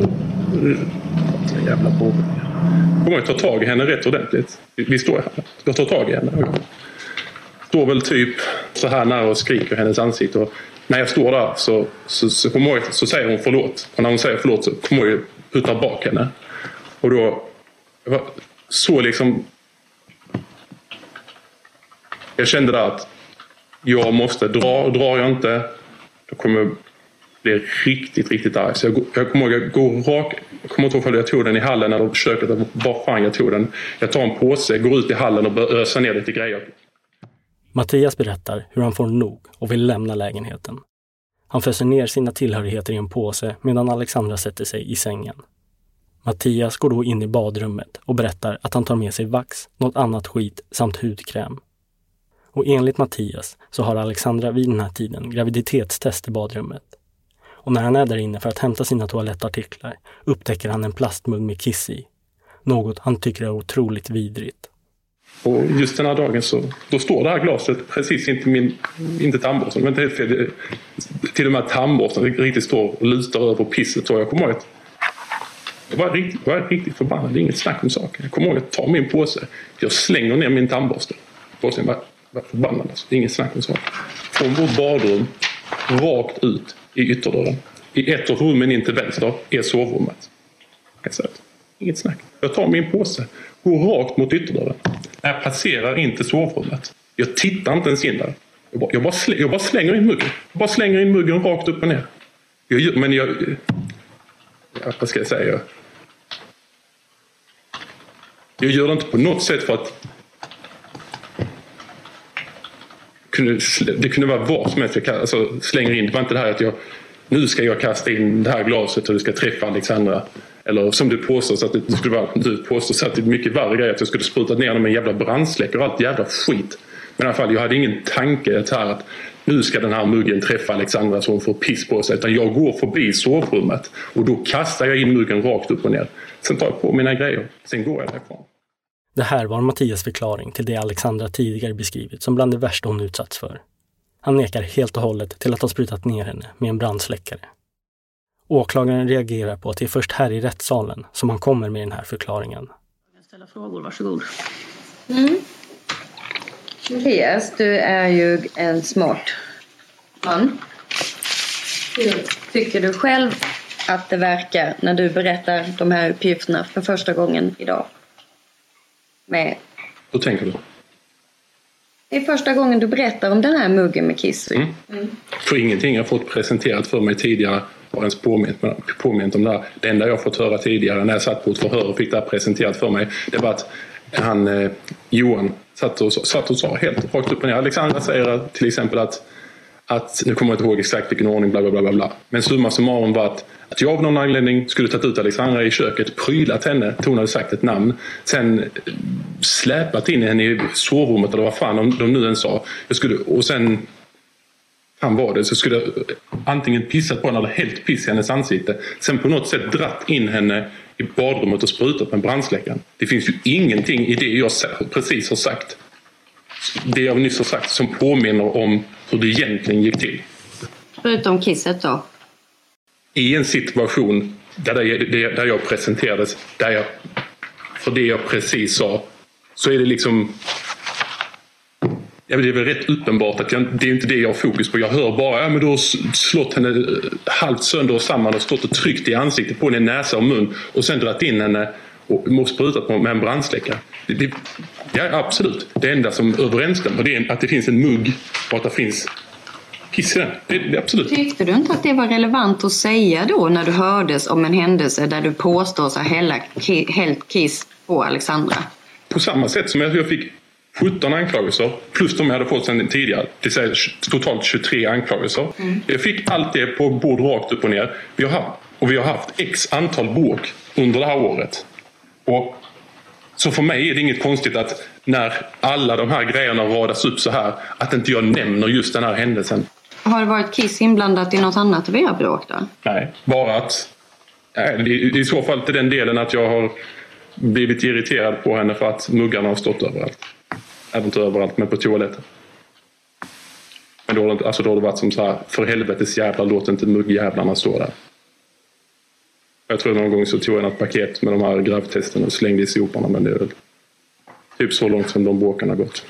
Jävla på. Jag kommer ihåg att jag tar tag i henne rätt ordentligt. Vi, vi står i hallen. Jag tar tag i henne. Jag står väl typ så här nära och skriker hennes ansikte. Och när jag står där så, så, så, kommer jag, så säger hon förlåt. Och när hon säger förlåt så kommer jag putta bak henne. Och då var så liksom... Jag kände där att jag måste dra. Drar jag inte, då kommer jag bli riktigt, riktigt arg. Så jag, jag kommer ihåg att gå rak... Jag kommer inte ihåg om jag tog den i hallen eller köket. Var fan jag tog den. Jag tar en påse, går ut i hallen och börjar ösa ner lite grejer. Mattias berättar hur han får nog och vill lämna lägenheten. Han föser ner sina tillhörigheter i en påse medan Alexandra sätter sig i sängen. Mattias går då in i badrummet och berättar att han tar med sig vax, något annat skit samt hudkräm. Och enligt Mattias så har Alexandra vid den här tiden graviditetstest i badrummet. Och när han är där inne för att hämta sina toalettartiklar upptäcker han en plastmugg med kiss i. Något han tycker är otroligt vidrigt. Och just den här dagen så då står det här glaset precis inte min inte tandborsten, men inte helt fel. Till och med tandborsten riktigt står och lutar över pisset. Och jag kommer ihåg att jag var riktigt, jag var riktigt förbannad. Det är inget snack om saker. Jag kommer ihåg att ta min påse. Jag slänger ner min tandborste. Påsen var, var förbannad. Alltså. Det är inget snack om saker. Från vårt badrum rakt ut i ytterdörren. I ett av rummen in till vänster är sovrummet. Jag säger, inget snack. Jag tar min påse. Går rakt mot ytterdörren. Jag passerar inte sovrummet. Jag tittar inte ens in där. Jag bara, jag bara, slä, jag bara slänger in muggen. Jag bara slänger in muggen rakt upp och ner. Jag, men jag... Ja, vad ska jag säga? Jag gör det inte på något sätt för att... Det kunde vara vad som helst jag alltså, slänger in. Det var inte det här att jag... Nu ska jag kasta in det här glaset och det ska träffa Alexandra. Eller som du påstår att det skulle vara, du påstår att det är mycket värre grejer, att jag skulle sprutat ner dem med en jävla brandsläckare och allt jävla skit. Men i alla fall, jag hade ingen tanke här att nu ska den här muggen träffa Alexandra så hon får piss på sig. Utan jag går förbi sovrummet och då kastar jag in muggen rakt upp och ner. Sen tar jag på mina grejer. Sen går jag därifrån. Det här var Mattias förklaring till det Alexandra tidigare beskrivit som bland det värsta hon utsatts för. Han nekar helt och hållet till att ha sprutat ner henne med en brandsläckare. Åklagaren reagerar på att det är först här i rättssalen som han kommer med den här förklaringen. Jag ställer frågor, varsågod. Mm. Mattias, du är ju en smart man. Hur tycker du själv att det verkar när du berättar de här uppgifterna för första gången idag? Med... Hur tänker du? Det är första gången du berättar om den här muggen med kiss. Mm. Mm. För ingenting jag fått presenterat för mig tidigare har ens påmint, påmint om det här. Det enda jag fått höra tidigare när jag satt på ett förhör och fick det här presenterat för mig, det var att han, eh, Johan satt och, satt och sa helt rakt upp och ner. Alexandra säger till exempel att, att nu kommer jag inte ihåg exakt vilken ordning, bla bla bla bla. Men summa summarum var att, att jag av någon anledning skulle tagit ut Alexandra i köket, prylat henne, hon hade sagt ett namn, sen släpat in henne i sovrummet eller vad fan de, de nu än sa. Jag skulle, och sen han var det, så skulle jag antingen pissat på henne eller helt piss i hennes ansikte. Sen på något sätt dratt in henne i badrummet och sprutat med brandsläckaren. Det finns ju ingenting i det jag precis har sagt, det jag nyss har sagt, som påminner om hur det egentligen gick till. Förutom kisset då? I en situation där, det, där jag presenterades, där jag, för det jag precis sa, så är det liksom... Ja, det är väl rätt uppenbart att jag, det är inte det jag har fokus på. Jag hör bara, ja men du har slått henne halvt sönder och samman och stått och tryckt i ansiktet på henne, näsa och mun och sen dratt in henne och måste sprutat på med en brandsläckare. Det, det, ja, absolut. Det enda som överensstämmer är att det finns en mugg och att det finns kiss i den. Det, det, absolut. Tyckte du inte att det var relevant att säga då när du hördes om en händelse där du påstås ha hällt kiss på Alexandra? På samma sätt som jag, jag fick sjutton anklagelser plus de jag hade fått sedan tidigare. Det säger totalt tjugotre anklagelser. Mm. Jag fick allt det på bord rakt upp och ner. Vi har haft, och vi har haft x antal bråk under det här året. Och så för mig är det inget konstigt att när alla de här grejerna radas upp så här, att inte jag nämner just den här händelsen. Har det varit kiss inblandat i något annat vi har bråk då? Nej, bara att nej, det är i så fall till den delen att jag har blivit irriterad på henne för att muggarna har stått överallt. Även inte överallt, men på toaletten. Men då har det, alltså då har det varit som så här, för helvetes jävlar, låt inte muggjävlarna stå där. Jag tror någon gång så tog jag ett paket med de här gravtesterna och slängde i soporna, men det är väl typ så långt som de bråken har gått.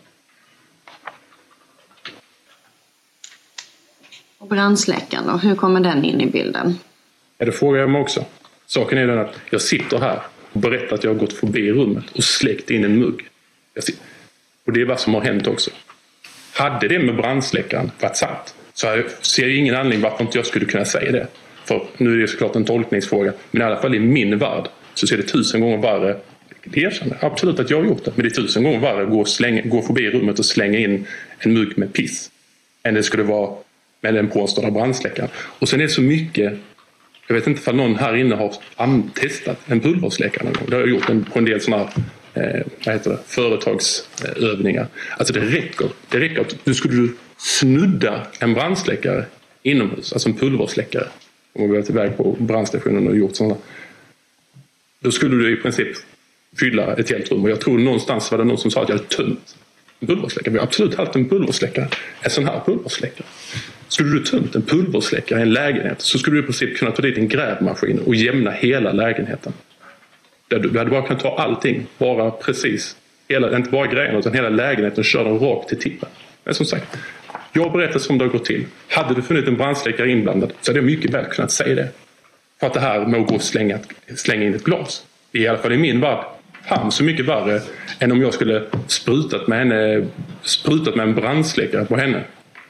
Och brandsläckaren då, hur kommer den in i bilden? Ja, det frågar jag mig också. Saken är den att jag sitter här och berättar att jag har gått förbi rummet och släckt in en mugg. Jag ser. Och det är vad som har hänt också. Hade det med brandsläckaren varit sant så ser jag ingen anledning varför inte jag skulle kunna säga det. För nu är det såklart en tolkningsfråga. Men i alla fall i min värld så ser det tusen gånger värre. Det erkänner absolut att jag har gjort det. Men det är tusen gånger värre att gå, slänga, gå förbi rummet och slänga in en mugg med piss. Än det skulle vara med den påstådda brandsläckaren. Och sen är det så mycket... Jag vet inte om någon här inne har testat en pulversläckare någon gång. Det har jag gjort en, på en del sådana här eh, vad heter det, företagsövningar. Alltså det räcker. Det räcker att du skulle snudda en brandsläckare inomhus. Alltså en pulversläckare. Om vi varit iväg på brandstationen och gjort sådana. Då skulle du i princip fylla ett helt rum. Och jag tror någonstans var det någon som sa att jag hade tömt en pulversläckare. Vi har absolut haft en pulversläckare. En sån här pulversläckare. Skulle du tömt en pulversläckare i en lägenhet så skulle du i princip kunna ta dit en grävmaskin och jämna hela lägenheten. Du hade bara kunnat ta allting, bara precis. Hela, inte bara grejerna utan hela lägenheten och köra den rakt till tippen. Men som sagt, jag berättar som det har gått till. Hade du funnit en brandsläckare inblandad så hade jag mycket väl kunnat säga det. För att det här med att gå och slänga, slänga in ett glas. Det är i alla fall i min värld fan så mycket värre än om jag skulle sprutat med henne, sprutat med en brandsläckare på henne.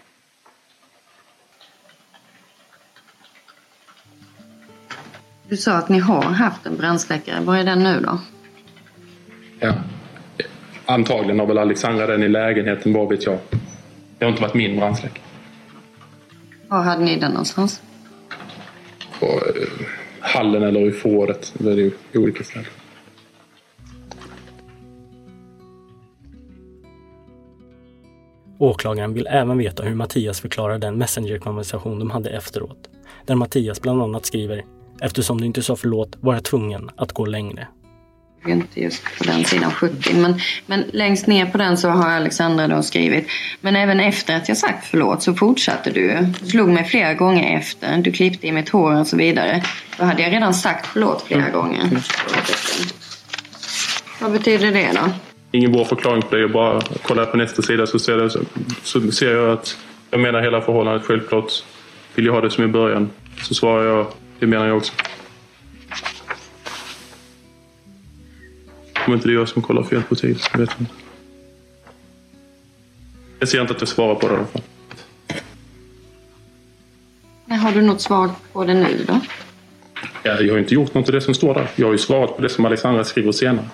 Du sa att ni har haft en brandsläckare. Var är den nu då? Ja, antagligen har väl Alexandra den i lägenheten, vad vet jag. Det har inte varit min brandsläckare. Var hade ni den någonstans? På, hallen eller i förrådet. Det är ju olika ställen. Åklagaren vill även veta hur Mattias förklarar den Messenger-konversation de hade efteråt. Där Mattias bland annat skriver: eftersom du inte sa förlåt var jag tvungen att gå längre. Inte just på den sidan sjuttio, men, men längst ner på den så har Alexandra då skrivit: men även efter att jag sagt förlåt så fortsatte du. Du slog mig flera gånger efter, du klippte i mitt hår och så vidare. Då hade jag redan sagt förlåt flera mm. gånger. Mm. Vad betyder det då? Ingen bra förklaring på det. Jag bara kollar på nästa sida så ser, det, så, så ser jag att jag menar hela förhållandet. Självklart vill jag ha det som i början. Så svarar jag, det menar jag också. Om inte det är jag som kollar fel på tid, så vet jag inte. Jag ser inte att jag svarar på det i alla fall. Men har du något svar på det nu då? Ja, jag har inte gjort något av det som står där. Jag har ju svarat på det som Alexandra skriver senare.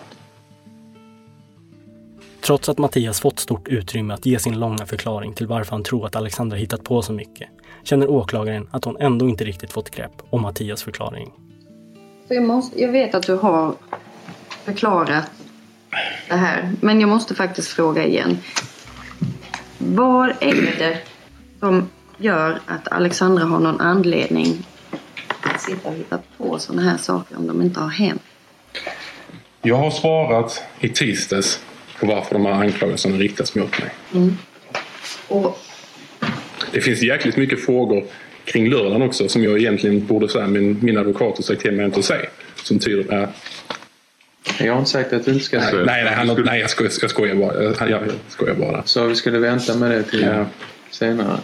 Trots att Mattias fått stort utrymme att ge sin långa förklaring till varför han tror att Alexandra hittat på så mycket, känner åklagaren att hon ändå inte riktigt fått grepp om Mattias förklaring. För jag, måste, jag vet att du har förklarat det här, men jag måste faktiskt fråga igen. Vad är det som gör att Alexandra har någon anledning att sitta och hitta på sådana här saker om de inte har hänt? Jag har svarat i tisdags på varför de här anklagelserna riktas mot mig. Mm. Och... Det finns jäkligt mycket frågor kring lördagen också som jag egentligen borde säga, men min advokat har sagt till mig inte att säga. Som tyder på att... Jag har inte sagt att du inte ska... Nej, nej, nej, han, nej jag, skojar, jag skojar bara. Jag, jag skojar bara. Så vi skulle vänta med det till ja. senare.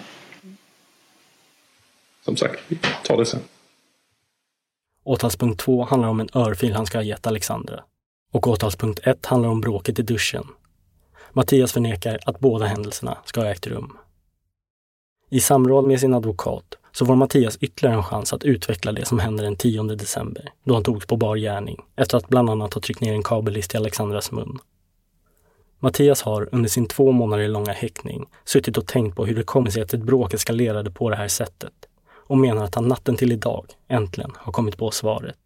Som sagt, vi tar det sen. Åtalspunkt två handlar om en örfil han ska ha gett Alexandra. Och åtalspunkt ett handlar om bråket i duschen. Mattias förnekar att båda händelserna ska ha ägt rum. I samråd med sin advokat så får Mattias ytterligare en chans att utveckla det som hände den tionde december, då han togs på bar gärning, efter att bland annat ha tryckt ner en kabellist i Alexandras mun. Mattias har under sin två månader långa häktning suttit och tänkt på hur det kommer sig att ett bråk eskalerade på det här sättet, och menar att han natten till idag äntligen har kommit på svaret.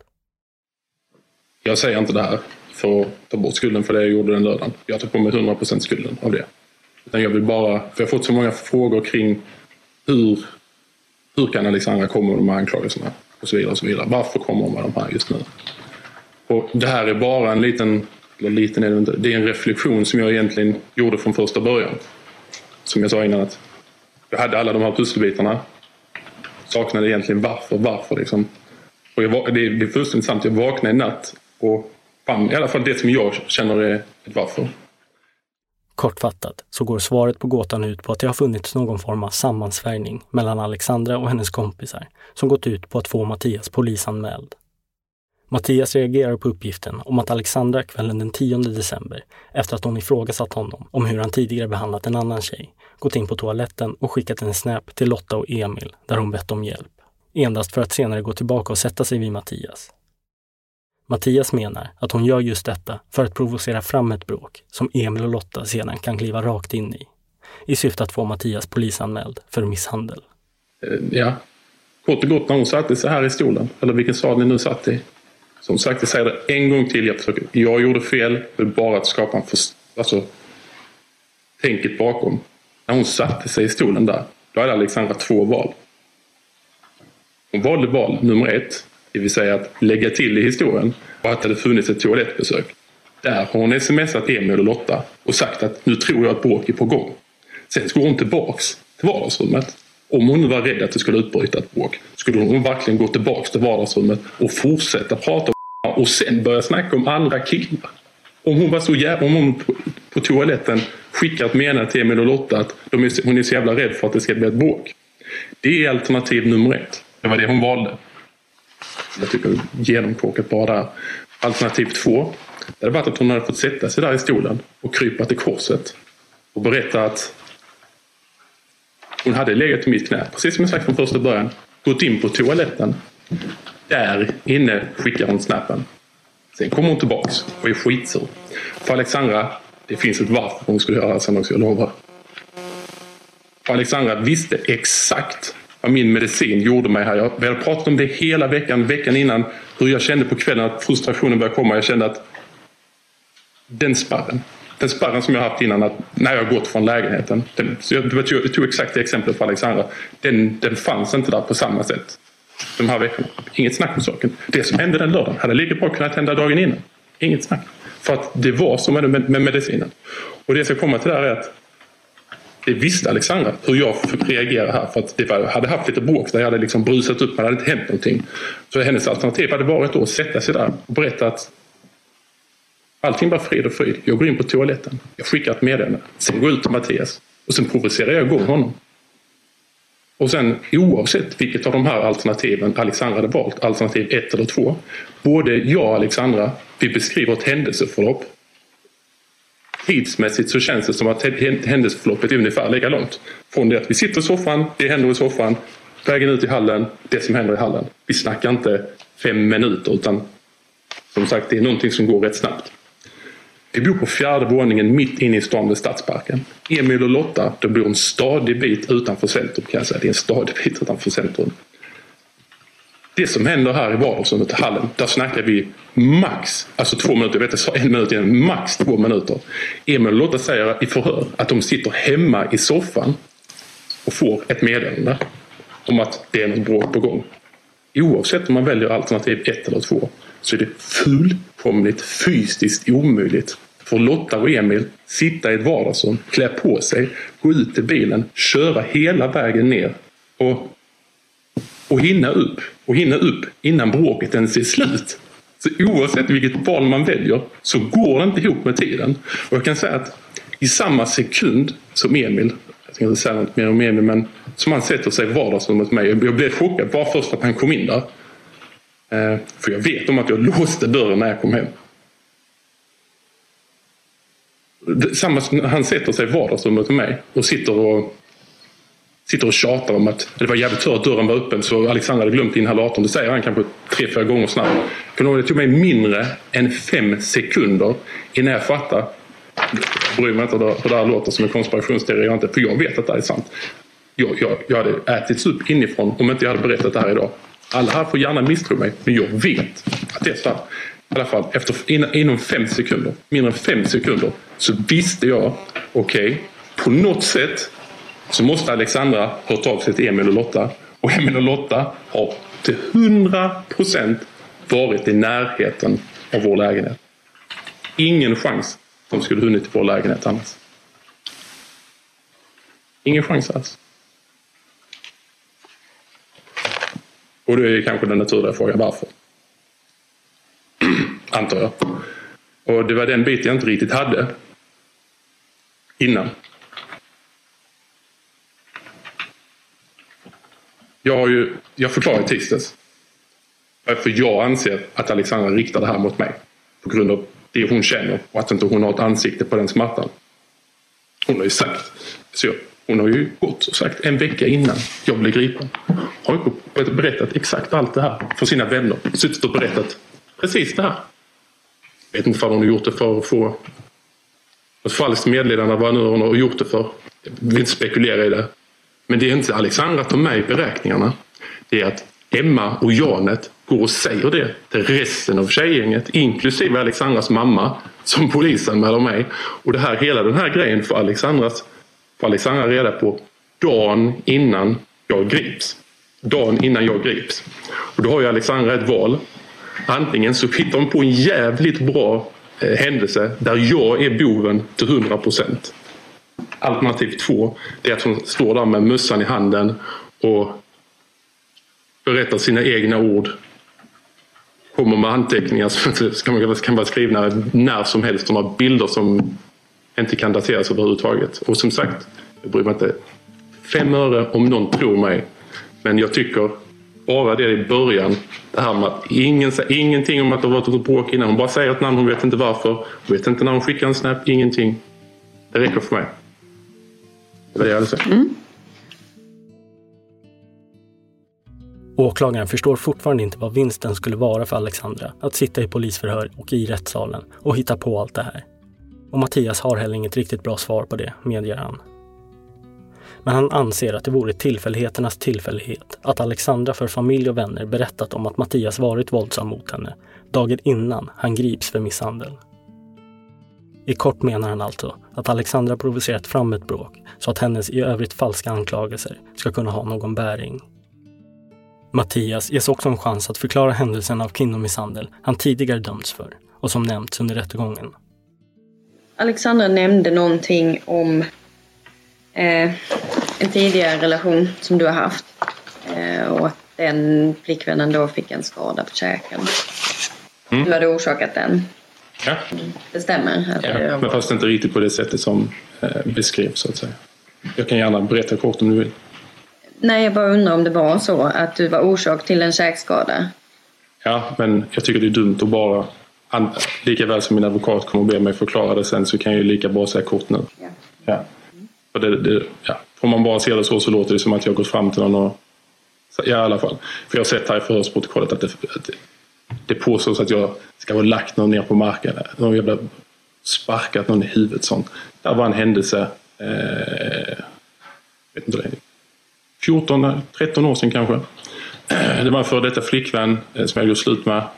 Jag säger inte det här för att ta bort skulden för det jag gjorde den lördagen. Jag tar på mig hundra procent skulden av det. Utan jag vill bara, för jag har fått så många frågor kring hur, hur kan Alexandra komma med de här anklagelserna och så vidare och så vidare. Varför kommer hon med de här just nu? Och det här är bara en liten, eller liten är det inte, det är en reflektion som jag egentligen gjorde från första början. Som jag sa innan, att jag hade alla de här pusselbitarna. Saknade egentligen varför, varför liksom. Och jag, det är fullständigt sant, jag vaknade i natt och fann i alla fall det som jag känner är ett varför. Kortfattat så går svaret på gåtan ut på att det har funnits någon form av sammansvärjning mellan Alexandra och hennes kompisar som gått ut på att få Mattias polisanmäld. Mattias reagerar på uppgiften om att Alexandra kvällen den tionde december, efter att hon ifrågasatt honom om hur han tidigare behandlat en annan tjej, gått in på toaletten och skickat en snap till Lotta och Emil där hon bett om hjälp. Endast för att senare gå tillbaka och sätta sig vid Mattias. Mattias menar att hon gör just detta för att provocera fram ett bråk som Emil och Lotta sedan kan kliva rakt in i. I syfte att få Mattias polisanmäld för misshandel. Ja, kort och gott när hon satte sig här i stolen, eller vilken stad ni nu satt i. Som sagt, jag säger det en gång till. Jag, försöker, jag gjorde fel, det är bara att skapa en för, alltså, tänket bakom. När hon satte sig i stolen där, då hade Alexandra två val. Hon valde val nummer ett, det vill säga att lägga till i historien och att det hade funnits ett toalettbesök. Där har hon smsat Emil och Lotta och sagt att nu tror jag att bråk är på gång. Sen går hon tillbaks till vardagsrummet. Om hon var rädd att det skulle utbryta ett bråk, skulle hon verkligen gå tillbaks till vardagsrummet och fortsätta prata och sen börja snacka om andra killar. Om hon var så jävla, om hon på, på toaletten skickat menat till Emil och Lotta att de är, hon är så jävla rädd för att det ska bli ett bråk. Det är alternativ nummer ett. Det var det hon valde. Jag tycker genomkorkat bara där. Alternativ två, det hade varit att hon hade fått sätta sig där i stolen och krypa till korset och berätta att hon hade legat i mitt knä, precis som jag sagt från första början, gått in på toaletten. Där inne skickar hon snappen. Sen kommer hon tillbaks och är skitsur. För Alexandra, det finns ett varför hon skulle göra sen också, jag lovar. För Alexandra visste exakt vad min medicin gjorde mig här. Jag hade pratat om det hela veckan, veckan innan. Hur jag kände på kvällen att frustrationen började komma. Jag kände att den spärren, den spärren som jag haft innan, att när jag gått från lägenheten. Den, så jag, jag, tog, jag tog exakt det exempel för Alexandra. Den, den fanns inte där på samma sätt de här veckorna. Inget snack på saken. Det som hände den lördagen hade lika bra kunnat hända dagen innan. Inget snack. För att det var som med, med, med medicinen. Och det jag ska komma till där är att det visste Alexandra hur jag reagerar här. För att det var, hade haft lite bråk där jag hade liksom brusat upp, men det hade inte hänt någonting. Så hennes alternativ hade varit då att sätta sig där och berätta att allting var frid och frid. Jag går in på toaletten. Jag skickar ett meddelande. Sen går ut till Mattias. Och sen provocerar jag igång honom. Och sen oavsett vilket av de här alternativen Alexandra hade valt, alternativ ett eller två. Både jag och Alexandra, vi beskriver ett händelseförlopp. Tidsmässigt så känns det som att händelseförloppet är ungefär lika långt. Från det att vi sitter i soffan, det händer i soffan, vägen ut i hallen, det som händer i hallen. Vi snackar inte fem minuter utan som sagt det är någonting som går rätt snabbt. Vi bor på fjärde våningen mitt inne i stan vid Stadsparken. Emil och Lotta, de bor en stadig bit utanför centrum kan jag säga. Det är en stadig bit utanför centrum. Det som händer här i vardagsrummet i hallen, där snackar vi max, alltså två minuter, jag vet jag sa en minut igen, max två minuter. Emil och Lotta säger i förhör att de sitter hemma i soffan och får ett meddelande om att det är något bråk på gång. Oavsett om man väljer alternativ ett eller två så är det fullkomligt fysiskt omöjligt för Lotta och Emil sitta i ett vardagsrum, klä på sig, gå ut till bilen, köra hela vägen ner och, och hinna upp och hinna upp innan bråket ens är slut. Så oavsett vilket val man väljer så går det inte ihop med tiden. Och jag kan säga att i samma sekund som Emil, jag ska inte säga något mer om Emil, men som han sätter sig i vardagsrummet med mig, jag blev chockad bara först att han kom in där. För jag vet om att jag låste dörren när jag kom hem. Samma, han sätter sig i vardagsrummet med mig och sitter och sitter och tjatar om att det var jävligt tur att dörren var öppen så Alexandra hade glömt inhalatorn. Det säger han kanske tre, fyra gånger snabbt. Det tog mig mindre än fem sekunder innan jag fattar. Jag bryr mig inte hur det här låter som en konspirationsteori, jag inte, för jag vet att det är sant. Jag, jag, jag hade ätits upp inifrån om inte jag hade berättat det här idag. Alla här får gärna misstro mig, men jag vet att det är så här. I alla fall, efter, in, inom fem sekunder, mindre än fem sekunder, så visste jag, okej, okay, på något sätt så måste Alexandra hört av sig till Emil och Lotta. Och Emil och Lotta har till hundra procent varit i närheten av vår lägenhet. Ingen chans de skulle hunnit till vår lägenhet annars. Ingen chans alls. Och det är kanske den naturliga frågan varför. Antar jag. Och det var den biten jag inte riktigt hade innan. Jag har ju, jag förklarar i tisdags varför jag anser att Alexandra riktar det här mot mig. På grund av det hon känner och att inte hon har ett ansikte på den smärtan. Hon har ju sagt, så hon har ju gått och sagt en vecka innan jag blev gripen. Har ju berättat exakt allt det här för sina vänner. Suttit och berättat precis det här. Jag vet inte vad hon har gjort det för att få ett falskt meddelande, vad nu hon har gjort det för. Jag vill inte spekulera i det. Men det är inte Alexandra tar med i beräkningarna. Det är att Emma och Janet går och säger det till resten av tjejgänget, inklusive Alexandras mamma, som polisen med mig. Och det här, hela den här grejen för Alexandras, för Alexandra reda på dagen innan jag grips. Dagen innan jag grips. Och då har ju Alexandra ett val. Antingen så hittar hon på en jävligt bra eh, händelse där jag är boven till hundra procent. Alternativ två, det är att hon står där med mössan i handen och berättar sina egna ord. Kommer med anteckningar som kan, man, kan vara skrivna när som helst. De har bilder som inte kan dateras överhuvudtaget. Och som sagt, jag bryr mig inte fem öre om någon tror mig. Men jag tycker bara det i början, det här med att ingen säger ingenting om att det har varit ett bråk innan. Hon bara säger ett namn, hon vet inte varför. Hon vet inte när hon skickar en snap, ingenting. Det räcker för mig. Det är det jag hade sagt. Mm. Åklagaren förstår fortfarande inte vad vinsten skulle vara för Alexandra att sitta i polisförhör och i rättssalen och hitta på allt det här. Och Mattias har heller inget riktigt bra svar på det, medger han. Men han anser att det vore tillfälligheternas tillfällighet att Alexandra för familj och vänner berättat om att Mattias varit våldsam mot henne dagen innan han grips för misshandel. I kort menar han alltså att Alexandra provocerat fram ett bråk så att hennes i övrigt falska anklagelser ska kunna ha någon bäring. Mattias ges också en chans att förklara händelsen av kvinnomisshandel han tidigare dömts för och som nämnts under rättegången. Alexandra nämnde någonting om eh, en tidigare relation som du har haft eh, och att den flickvännen då fick en skada på käken. Mm. Du hade orsakat den. Ja. Det stämmer. Ja, men fast inte riktigt på det sättet som eh, beskrevs så att säga. Jag kan gärna berätta kort om du vill. Nej, jag bara undrar om det var så att du var orsak till en käkskada. Ja, men jag tycker det är dumt att bara... Lika väl som min advokat kommer att be mig förklara det sen så kan jag ju lika bra säga kort nu. Ja. Ja. För det, det, ja. Om man bara ser det så så låter det som att jag har gått fram till någon och... Ja, i alla fall. För jag har sett här i förhörsprotokollet att det, att det, det påstås att jag ska ha lagt någon ner på marken. Någon jävla sparkat någon i huvudet sånt. Det var en händelse... Eh, vet inte det. fjorton tretton år sedan kanske. Det var för detta flickvän som jag gjorde slut med.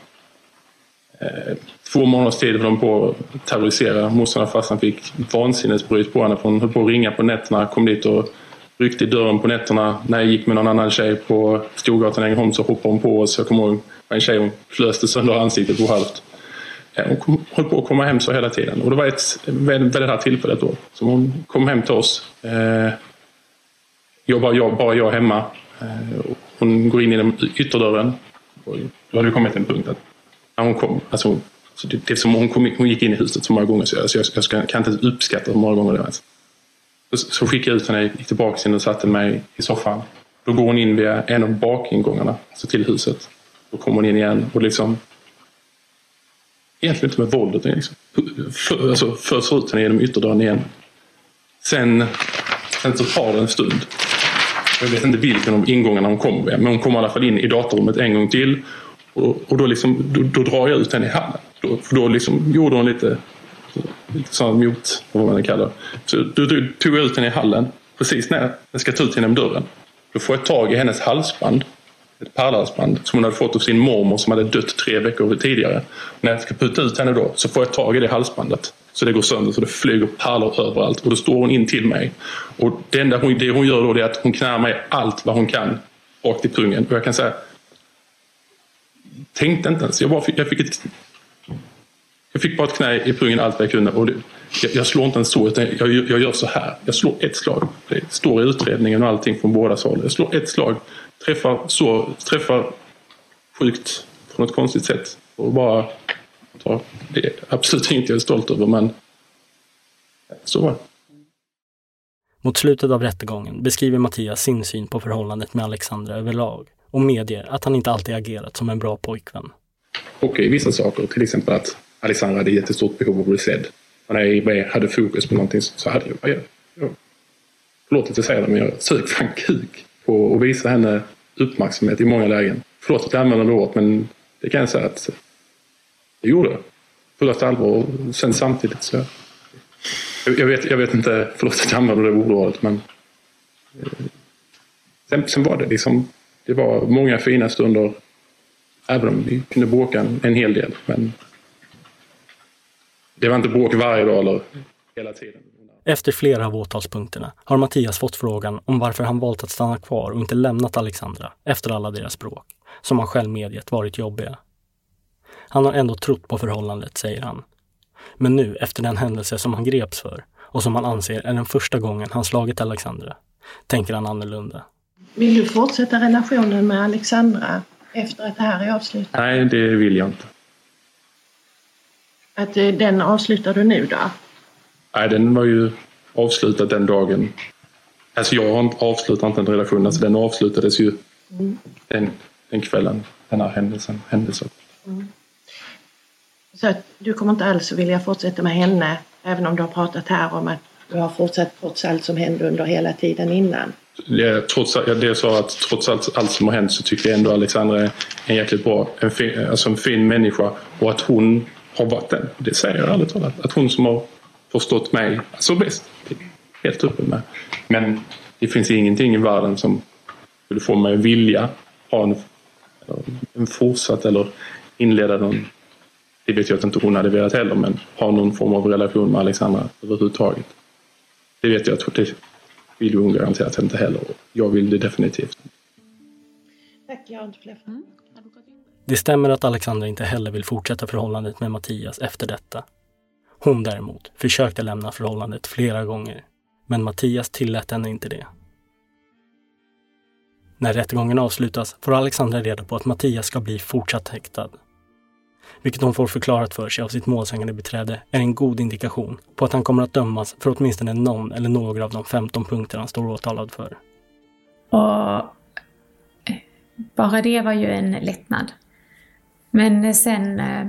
Två månaders tid höll de på att terrorisera morsan fast han fick vansinnesbryt på henne. För hon höll på att ringa på nätterna, kom dit och ryckte i dörren på nätterna. När jag gick med någon annan tjej på Storgatan i Ängelholm så hoppade hon på oss. Jag kommer ihåg en tjej, hon flöste sönder ansiktet på halvt. Hon kom, höll på att komma hem så hela tiden. Och det var ett väldigt det här tillfället då. Så hon kom hem till oss. Jag bara jag, bara jag hemma. Hon går in i den ytterdörren. Och då hade vi kommit till en punkt att när hon kom, alltså, alltså det, det som hon, kom, hon gick in i huset så många gånger så alltså jag, jag ska, kan inte uppskatta hur många gånger det var. Så, så skickade jag ut henne, gick tillbaka till och satte mig i soffan. Då går hon in via en av bakingångarna alltså till huset. Då kommer hon in igen och liksom egentligen inte med våldet liksom, för, alltså förs ut henne genom ytterdörren igen. Sen, sen så tar det en stund. Jag vet inte vilken av ingångarna hon kommer med, men hon kommer i alla fall in i datorrummet en gång till. Och, och då, liksom, då, då drar jag ut henne i hallen. Då, för då liksom gjorde hon lite, lite sån mot, vad man kallar det. Så då, då tog jag ut henne i hallen. Precis när jag ska ta ut henne genom dörren. Då får jag tag i hennes halsband. Ett pärlhalsband som hon hade fått av sin mormor som hade dött tre veckor tidigare. Och när jag ska putta ut henne då så får jag tag i det halsbandet. Så det går sönder så det flyger pärlor överallt. Och då står hon in till mig. Och det enda hon, det hon gör då är att hon knär mig allt vad hon kan. Rakt i pungen. Och jag kan säga... Tänkte inte ens. Jag, bara fick, jag, fick ett, jag fick bara ett knä i pungen allt vad jag kunde. Och det, jag, jag slår inte ens så utan jag, jag gör så här. Jag slår ett slag. Det står i utredningen och allting från båda håll. Jag slår ett slag. Träffar så träffar sjukt på något konstigt sätt. Och bara det är absolut inte jag är stolt över men så var det. Mot slutet av rättegången beskriver Mattias sin syn på förhållandet med Alexandra överlag och medger att han inte alltid agerat som en bra pojkvän. Och i vissa saker, till exempel att Alexandra hade jättestort behov av att bli sedd. Och när jag hade fokus på någonting så hade jag, jag, jag förlåt att jag säger det, men jag sög fan kuk på att visa henne uppmärksamhet i många lägen. Förlåt att jag använder det åt, men det kan jag säga att jag gjorde det. Förlåt allvar och sen samtidigt så jag, jag, vet, jag vet inte, förlåt att jag använder det ordet, men sen, sen var det liksom det var många fina stunder även om vi kunde bråka en, en hel del, men det var inte bråk varje dag eller hela tiden. Efter flera av åtalspunkterna har Mattias fått frågan om varför han valt att stanna kvar och inte lämnat Alexandra efter alla deras bråk, som han själv medgett varit jobbiga. Han har ändå trott på förhållandet, säger han. Men nu, efter den händelse som han greps för och som han anser är den första gången han slagit Alexandra, tänker han annorlunda. Vill du fortsätta relationen med Alexandra efter att det här är avslutat? Nej, det vill jag inte. Att den avslutar du nu då? Nej, den var ju avslutad den dagen. Alltså jag har inte avslutat en relation, alltså den avslutades ju mm. den, den kvällen, den här händelsen. händelsen. Mm. Så att du kommer inte alls vilja fortsätta med henne, även om du har pratat här om att du har fortsatt trots allt som hände under hela tiden innan? Det, trots, det jag sa att trots allt, allt som har hänt så tycker jag ändå att Alexandra är en jäkligt bra, en fin, alltså en fin människa och att hon har varit den. Det säger jag ärligt talat. Att hon som har förstått mig så bäst. Helt öppen med. Men Det finns ingenting i världen som skulle få mig att vilja ha en, en fortsatt eller inleda någon, det vet jag att inte hon hade velat heller, men ha någon form av relation med Alexandra överhuvudtaget. Det vet jag att det vill hon garanterat inte heller. Jag vill det definitivt. Tack, jag har inte fler frågor. Det stämmer att Alexandra inte heller vill fortsätta förhållandet med Mattias efter detta. Hon däremot försökte lämna förhållandet flera gånger, men Mattias tillät henne inte det. När rättegången avslutas får Alexandra reda på att Mattias ska bli fortsatt häktad. Vilket hon får förklarat för sig av sitt målsägande beträde är en god indikation på att han kommer att dömas för åtminstone någon eller några av de femton punkter han står åtalad för. Och bara det var ju en lättnad. Men sen eh,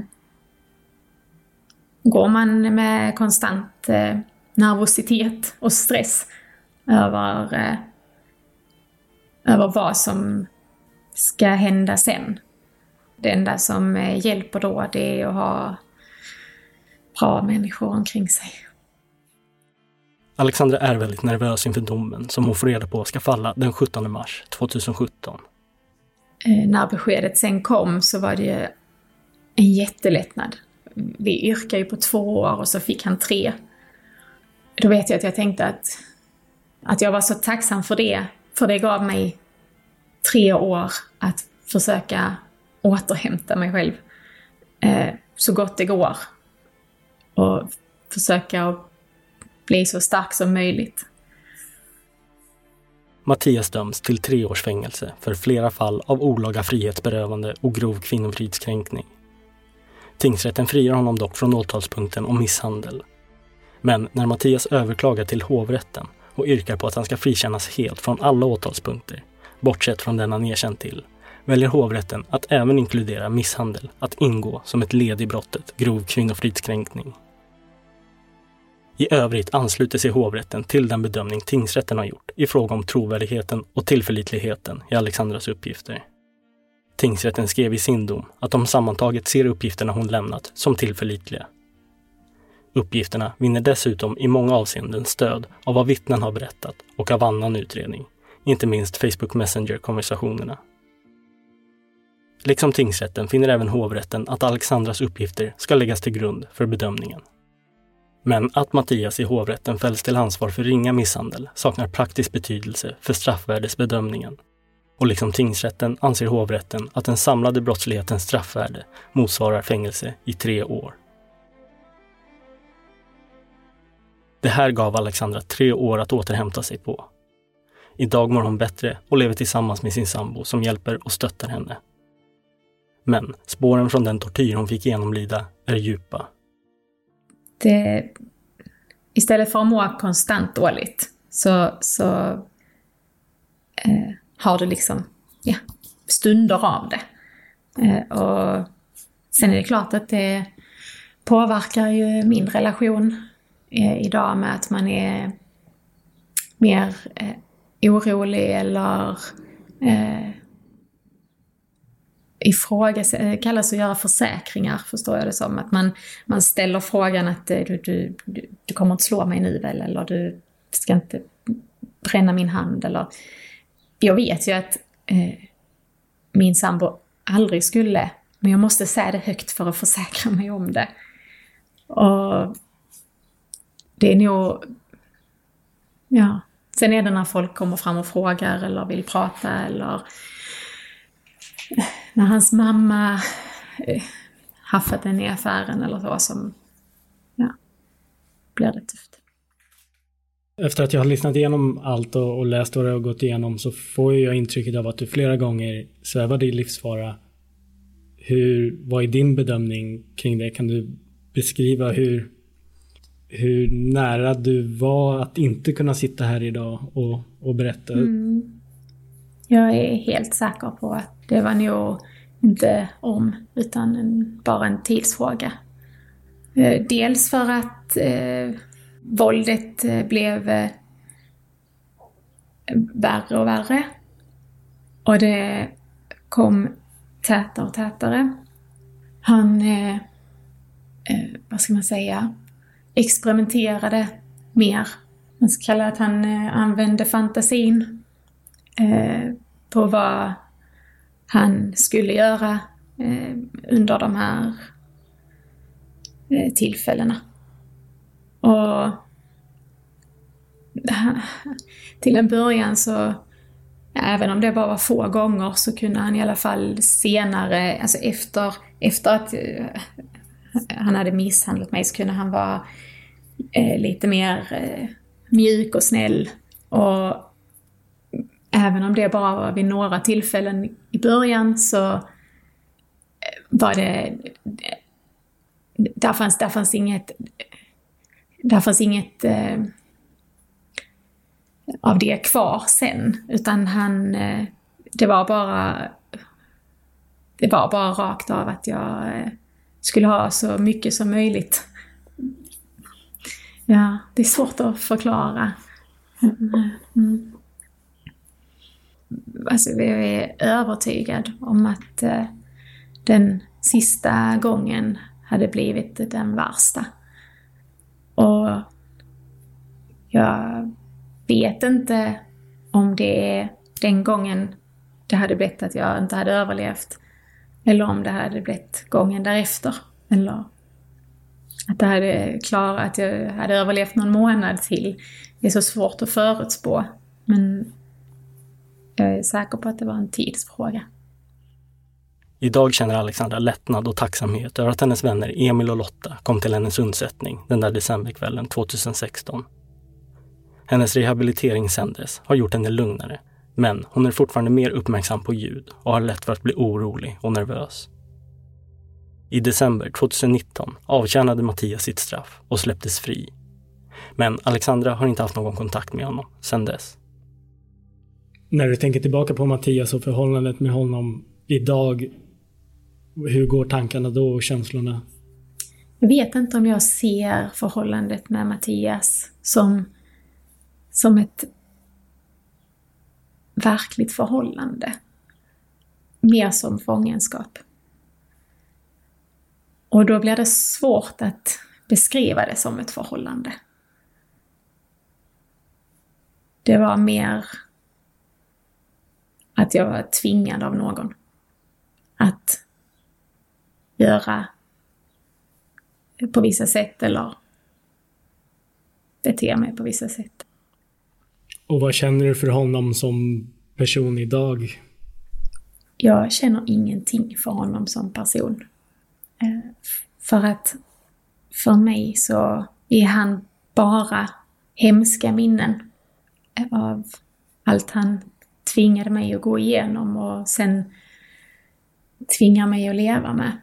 går man med konstant eh, nervositet och stress över, eh, över vad som ska hända sen. Det enda som eh, hjälper då, det är att ha bra människor omkring sig. Alexandra är väldigt nervös inför domen som hon får reda på ska falla den sjuttonde mars tjugohundrasjutton. Eh, när beskedet sen kom så var det en jättelättnad. Vi yrkade ju på två år och så fick han tre. Då vet jag att jag tänkte att, att jag var så tacksam för det. För det gav mig tre år att försöka återhämta mig själv eh, så gott det går. Och försöka bli så stark som möjligt. Mattias döms till tre års fängelse för flera fall av olaga frihetsberövande och grov kvinnofridskränkning. Tingsrätten friar honom dock från åtalspunkten om misshandel. Men när Mattias överklagar till hovrätten och yrkar på att han ska frikännas helt från alla åtalspunkter, bortsett från den han erkänt till, väljer hovrätten att även inkludera misshandel att ingå som ett led i brottet grov kvinnofridskränkning. I övrigt ansluter sig hovrätten till den bedömning tingsrätten har gjort i fråga om trovärdigheten och tillförlitligheten i Alexandras uppgifter. Tingsrätten skrev i sin dom att de sammantaget ser uppgifterna hon lämnat som tillförlitliga. Uppgifterna vinner dessutom i många avseenden stöd av vad vittnen har berättat och av annan utredning, inte minst Facebook Messenger-konversationerna. Liksom tingsrätten finner även hovrätten att Alexandras uppgifter ska läggas till grund för bedömningen. Men att Mattias i hovrätten fälls till ansvar för ringa misshandel saknar praktisk betydelse för straffvärdesbedömningen. Och liksom tingsrätten anser hovrätten att den samlade brottslighetens straffvärde motsvarar fängelse i tre år. Det här gav Alexandra tre år att återhämta sig på. Idag mår hon bättre och lever tillsammans med sin sambo som hjälper och stöttar henne. Men spåren från den tortyr hon fick genomlida är djupa. Det, istället för att må konstant dåligt så, så eh, har du liksom ja, stunder av det. Eh, och sen är det klart att det påverkar ju min relation eh, idag med att man är mer eh, orolig eller eh, i fråga kallas att göra försäkringar, förstår jag det som. Att man, man ställer frågan att du, du, du, du kommer inte slå mig nu väl, eller du ska inte bränna min hand. Eller. Jag vet ju att eh, min sambo aldrig skulle, men jag måste säga det högt för att försäkra mig om det. Och det är nog, ja, sen är det när folk kommer fram och frågar eller vill prata eller när hans mamma eh, haffat den i affären eller så som, ja, blir det tufft. Efter att jag har lyssnat igenom allt och, och läst vad du har gått igenom så får jag intrycket av att du flera gånger svävade i livsfara. Hur, vad är din bedömning kring det? Kan du beskriva hur, hur nära du var att inte kunna sitta här idag och, och berätta? Mm. Jag är helt säker på att det var nog inte om, utan en, bara en tidsfråga. Eh, dels för att eh, våldet eh, blev eh, värre och värre. Och det kom tätare och tätare. Han, eh, eh, vad ska man säga, experimenterade mer man ska kalla att han eh, använde fantasin eh, på vad han skulle göra eh, under de här eh, tillfällena. Och till en början så, även om det bara var få gånger, så kunde han i alla fall senare, alltså efter, efter att eh, han hade misshandlat mig, så kunde han vara eh, lite mer eh, mjuk och snäll. Och även om det bara var vid några tillfällen i början, så var det, där fanns, där fanns inget, där fanns inget eh, av det kvar sen, utan han, eh, det var bara, det var bara rakt av att jag eh, skulle ha så mycket som möjligt. Ja, det är svårt att förklara. Mm. Alltså, jag är övertygad om att eh, den sista gången hade blivit den värsta. Och jag vet inte om det är den gången det hade blivit att jag inte hade överlevt, eller om det hade blivit gången därefter, eller att det hade klarat, att jag hade överlevt någon månad till. Det är så svårt att förutspå, men jag är säker på att det var en tidsfråga. Idag känner Alexandra lättnad och tacksamhet över att hennes vänner Emil och Lotta kom till hennes undsättning den där decemberkvällen tjugohundrasexton. Hennes rehabiliteringscentres har gjort henne lugnare, men hon är fortfarande mer uppmärksam på ljud och har lätt för att bli orolig och nervös. I december tjugonitton avtjänade Mattias sitt straff och släpptes fri. Men Alexandra har inte haft någon kontakt med honom sedan dess. När du tänker tillbaka på Mattias och förhållandet med honom idag, hur går tankarna då och känslorna? Jag vet inte om jag ser förhållandet med Mattias som, som ett verkligt förhållande. Mer som fångenskap. Och då blir det svårt att beskriva det som ett förhållande. Det var mer att jag var tvingad av någon att göra på vissa sätt eller bete mig på vissa sätt. Och vad känner du för honom som person idag? Jag känner ingenting för honom som person. För att för mig så är han bara hemska minnen av allt han tvingade mig att gå igenom och sen tvingar mig att leva med.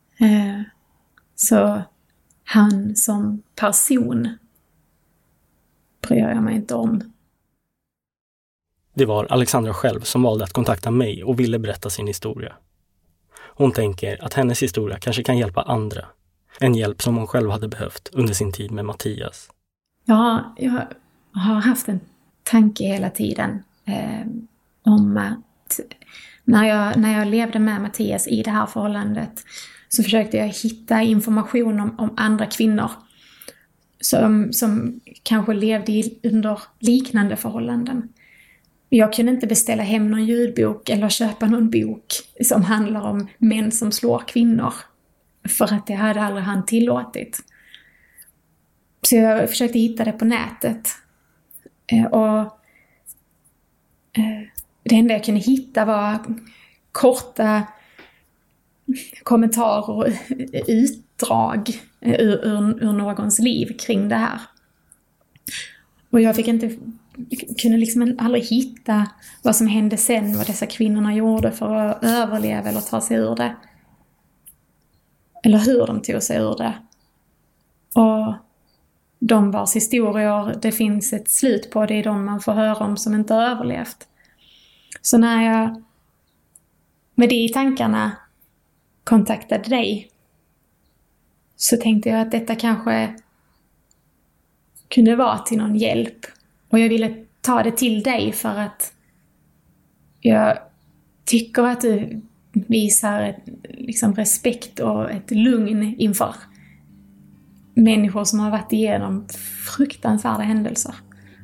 Så han som person bryr jag mig inte om. Det var Alexandra själv som valde att kontakta mig och ville berätta sin historia. Hon tänker att hennes historia kanske kan hjälpa andra. En hjälp som hon själv hade behövt under sin tid med Mattias. Ja, jag har haft en tanke hela tiden eh, om att när jag, när jag levde med Mattias i det här förhållandet så försökte jag hitta information om, om andra kvinnor som, som kanske levde i, under liknande förhållanden. Jag kunde inte beställa hem någon ljudbok eller köpa någon bok som handlar om män som slår kvinnor. För att det hade aldrig han tillåtit. Så jag försökte hitta det på nätet. Och det enda jag kunde hitta var korta kommentarer och utdrag ur, ur, ur någons liv kring det här. Och jag fick inte... Jag kunde liksom aldrig hitta vad som hände sen, vad dessa kvinnorna gjorde för att överleva eller ta sig ur det. Eller hur de tog sig ur det. Och de vars historier det finns ett slut på, det är de man får höra om som inte har överlevt. Så när jag med det i tankarna kontaktade dig så tänkte jag att detta kanske kunde vara till någon hjälp. Och jag ville ta det till dig för att jag tycker att du visar ett, liksom respekt och ett lugn inför människor som har varit igenom fruktansvärda händelser.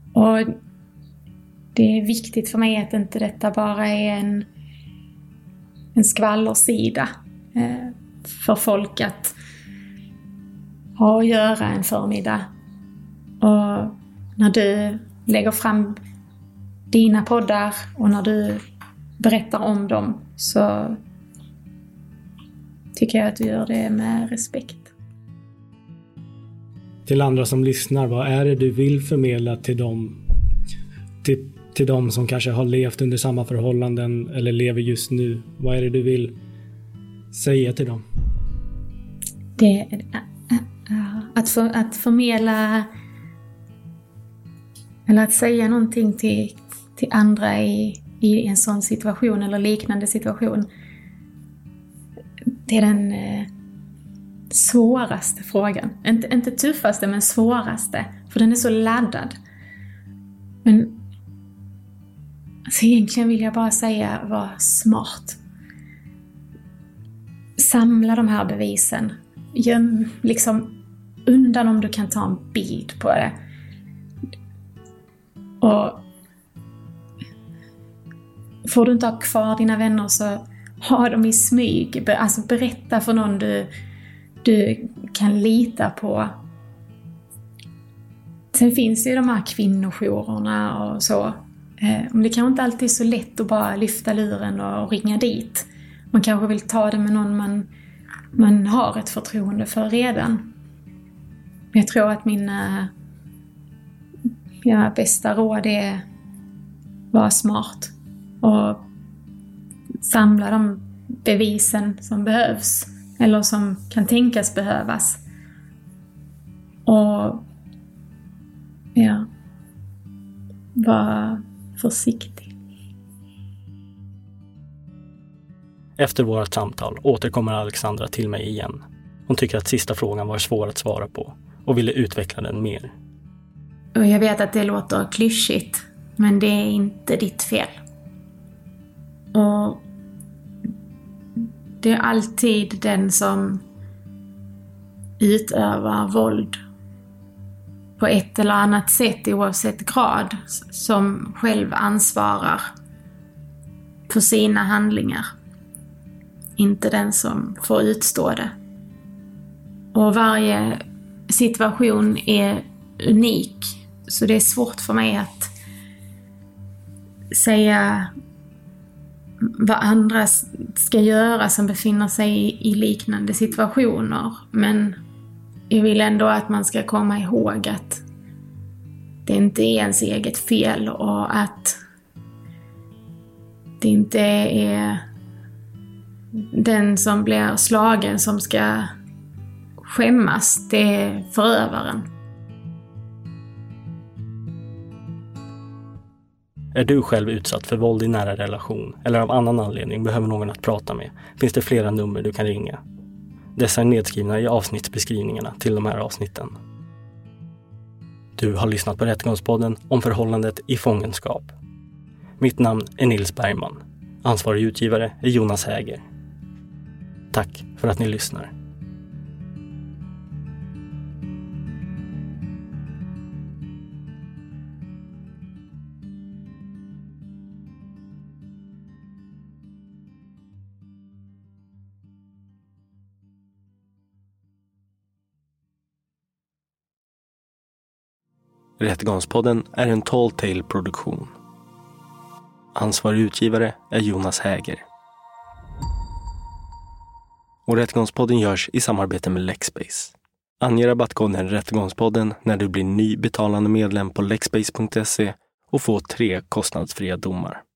Och det är viktigt för mig att inte detta bara är en, en skvallersida eh, för folk att ha att göra en förmiddag. Och när du lägger fram dina poddar och när du berättar om dem så tycker jag att du gör det med respekt. Till andra som lyssnar, vad är det du vill förmedla till dem, till, till dem som kanske har levt under samma förhållanden eller lever just nu? Vad är det du vill säga till dem? Det är att, för, att förmedla eller att säga någonting till, till andra i, i en sån situation eller liknande situation. Det är den eh, svåraste frågan. Inte, inte tuffaste, men svåraste. För den är så laddad. Men alltså, egentligen vill jag bara säga, var smart. Samla de här bevisen. Göm liksom undan om du kan ta en bild på det. Och får du inte ha kvar dina vänner så ha dem i smyg. Alltså berätta för någon du, du kan lita på. Sen finns det ju de här kvinnojourerna och så. Eh, men det kanske inte alltid är så lätt att bara lyfta luren och ringa dit. Man kanske vill ta det med någon man, man har ett förtroende för redan. Men jag tror att mina, mina bästa råd är att vara smart. Och samla de bevisen som behövs. Eller som kan tänkas behövas. Och ja, var försiktig. Efter vårt samtal återkommer Alexandra till mig igen. Hon tycker att sista frågan var svår att svara på och ville utveckla den mer. Och jag vet att det låter klyschigt, men det är inte ditt fel. Och det är alltid den som utövar våld på ett eller annat sätt, oavsett grad, som själv ansvarar för sina handlingar. Inte den som får utstå det. Och varje situation är unik, så det är svårt för mig att säga vad andra ska göra som befinner sig i, i liknande situationer. Men jag vill ändå att man ska komma ihåg att det inte är ens eget fel och att det inte är den som blir slagen som ska skämmas. Det är förövaren. Är du själv utsatt för våld i nära relation eller av annan anledning behöver någon att prata med, finns det flera nummer du kan ringa. Dessa är nedskrivna i avsnittsbeskrivningarna till de här avsnitten. Du har lyssnat på Rättegångspodden om förhållandet i fångenskap. Mitt namn är Nils Bergman. Ansvarig utgivare är Jonas Häger. Tack för att ni lyssnar. Rättegångspodden är en Tall Tale-produktion. Ansvarig utgivare är Jonas Häger. Och Rättegångspodden görs i samarbete med Lexbase. Ange rabattkoden Rättegångspodden när du blir ny betalande medlem på lexbase punkt se och få tre kostnadsfria domar.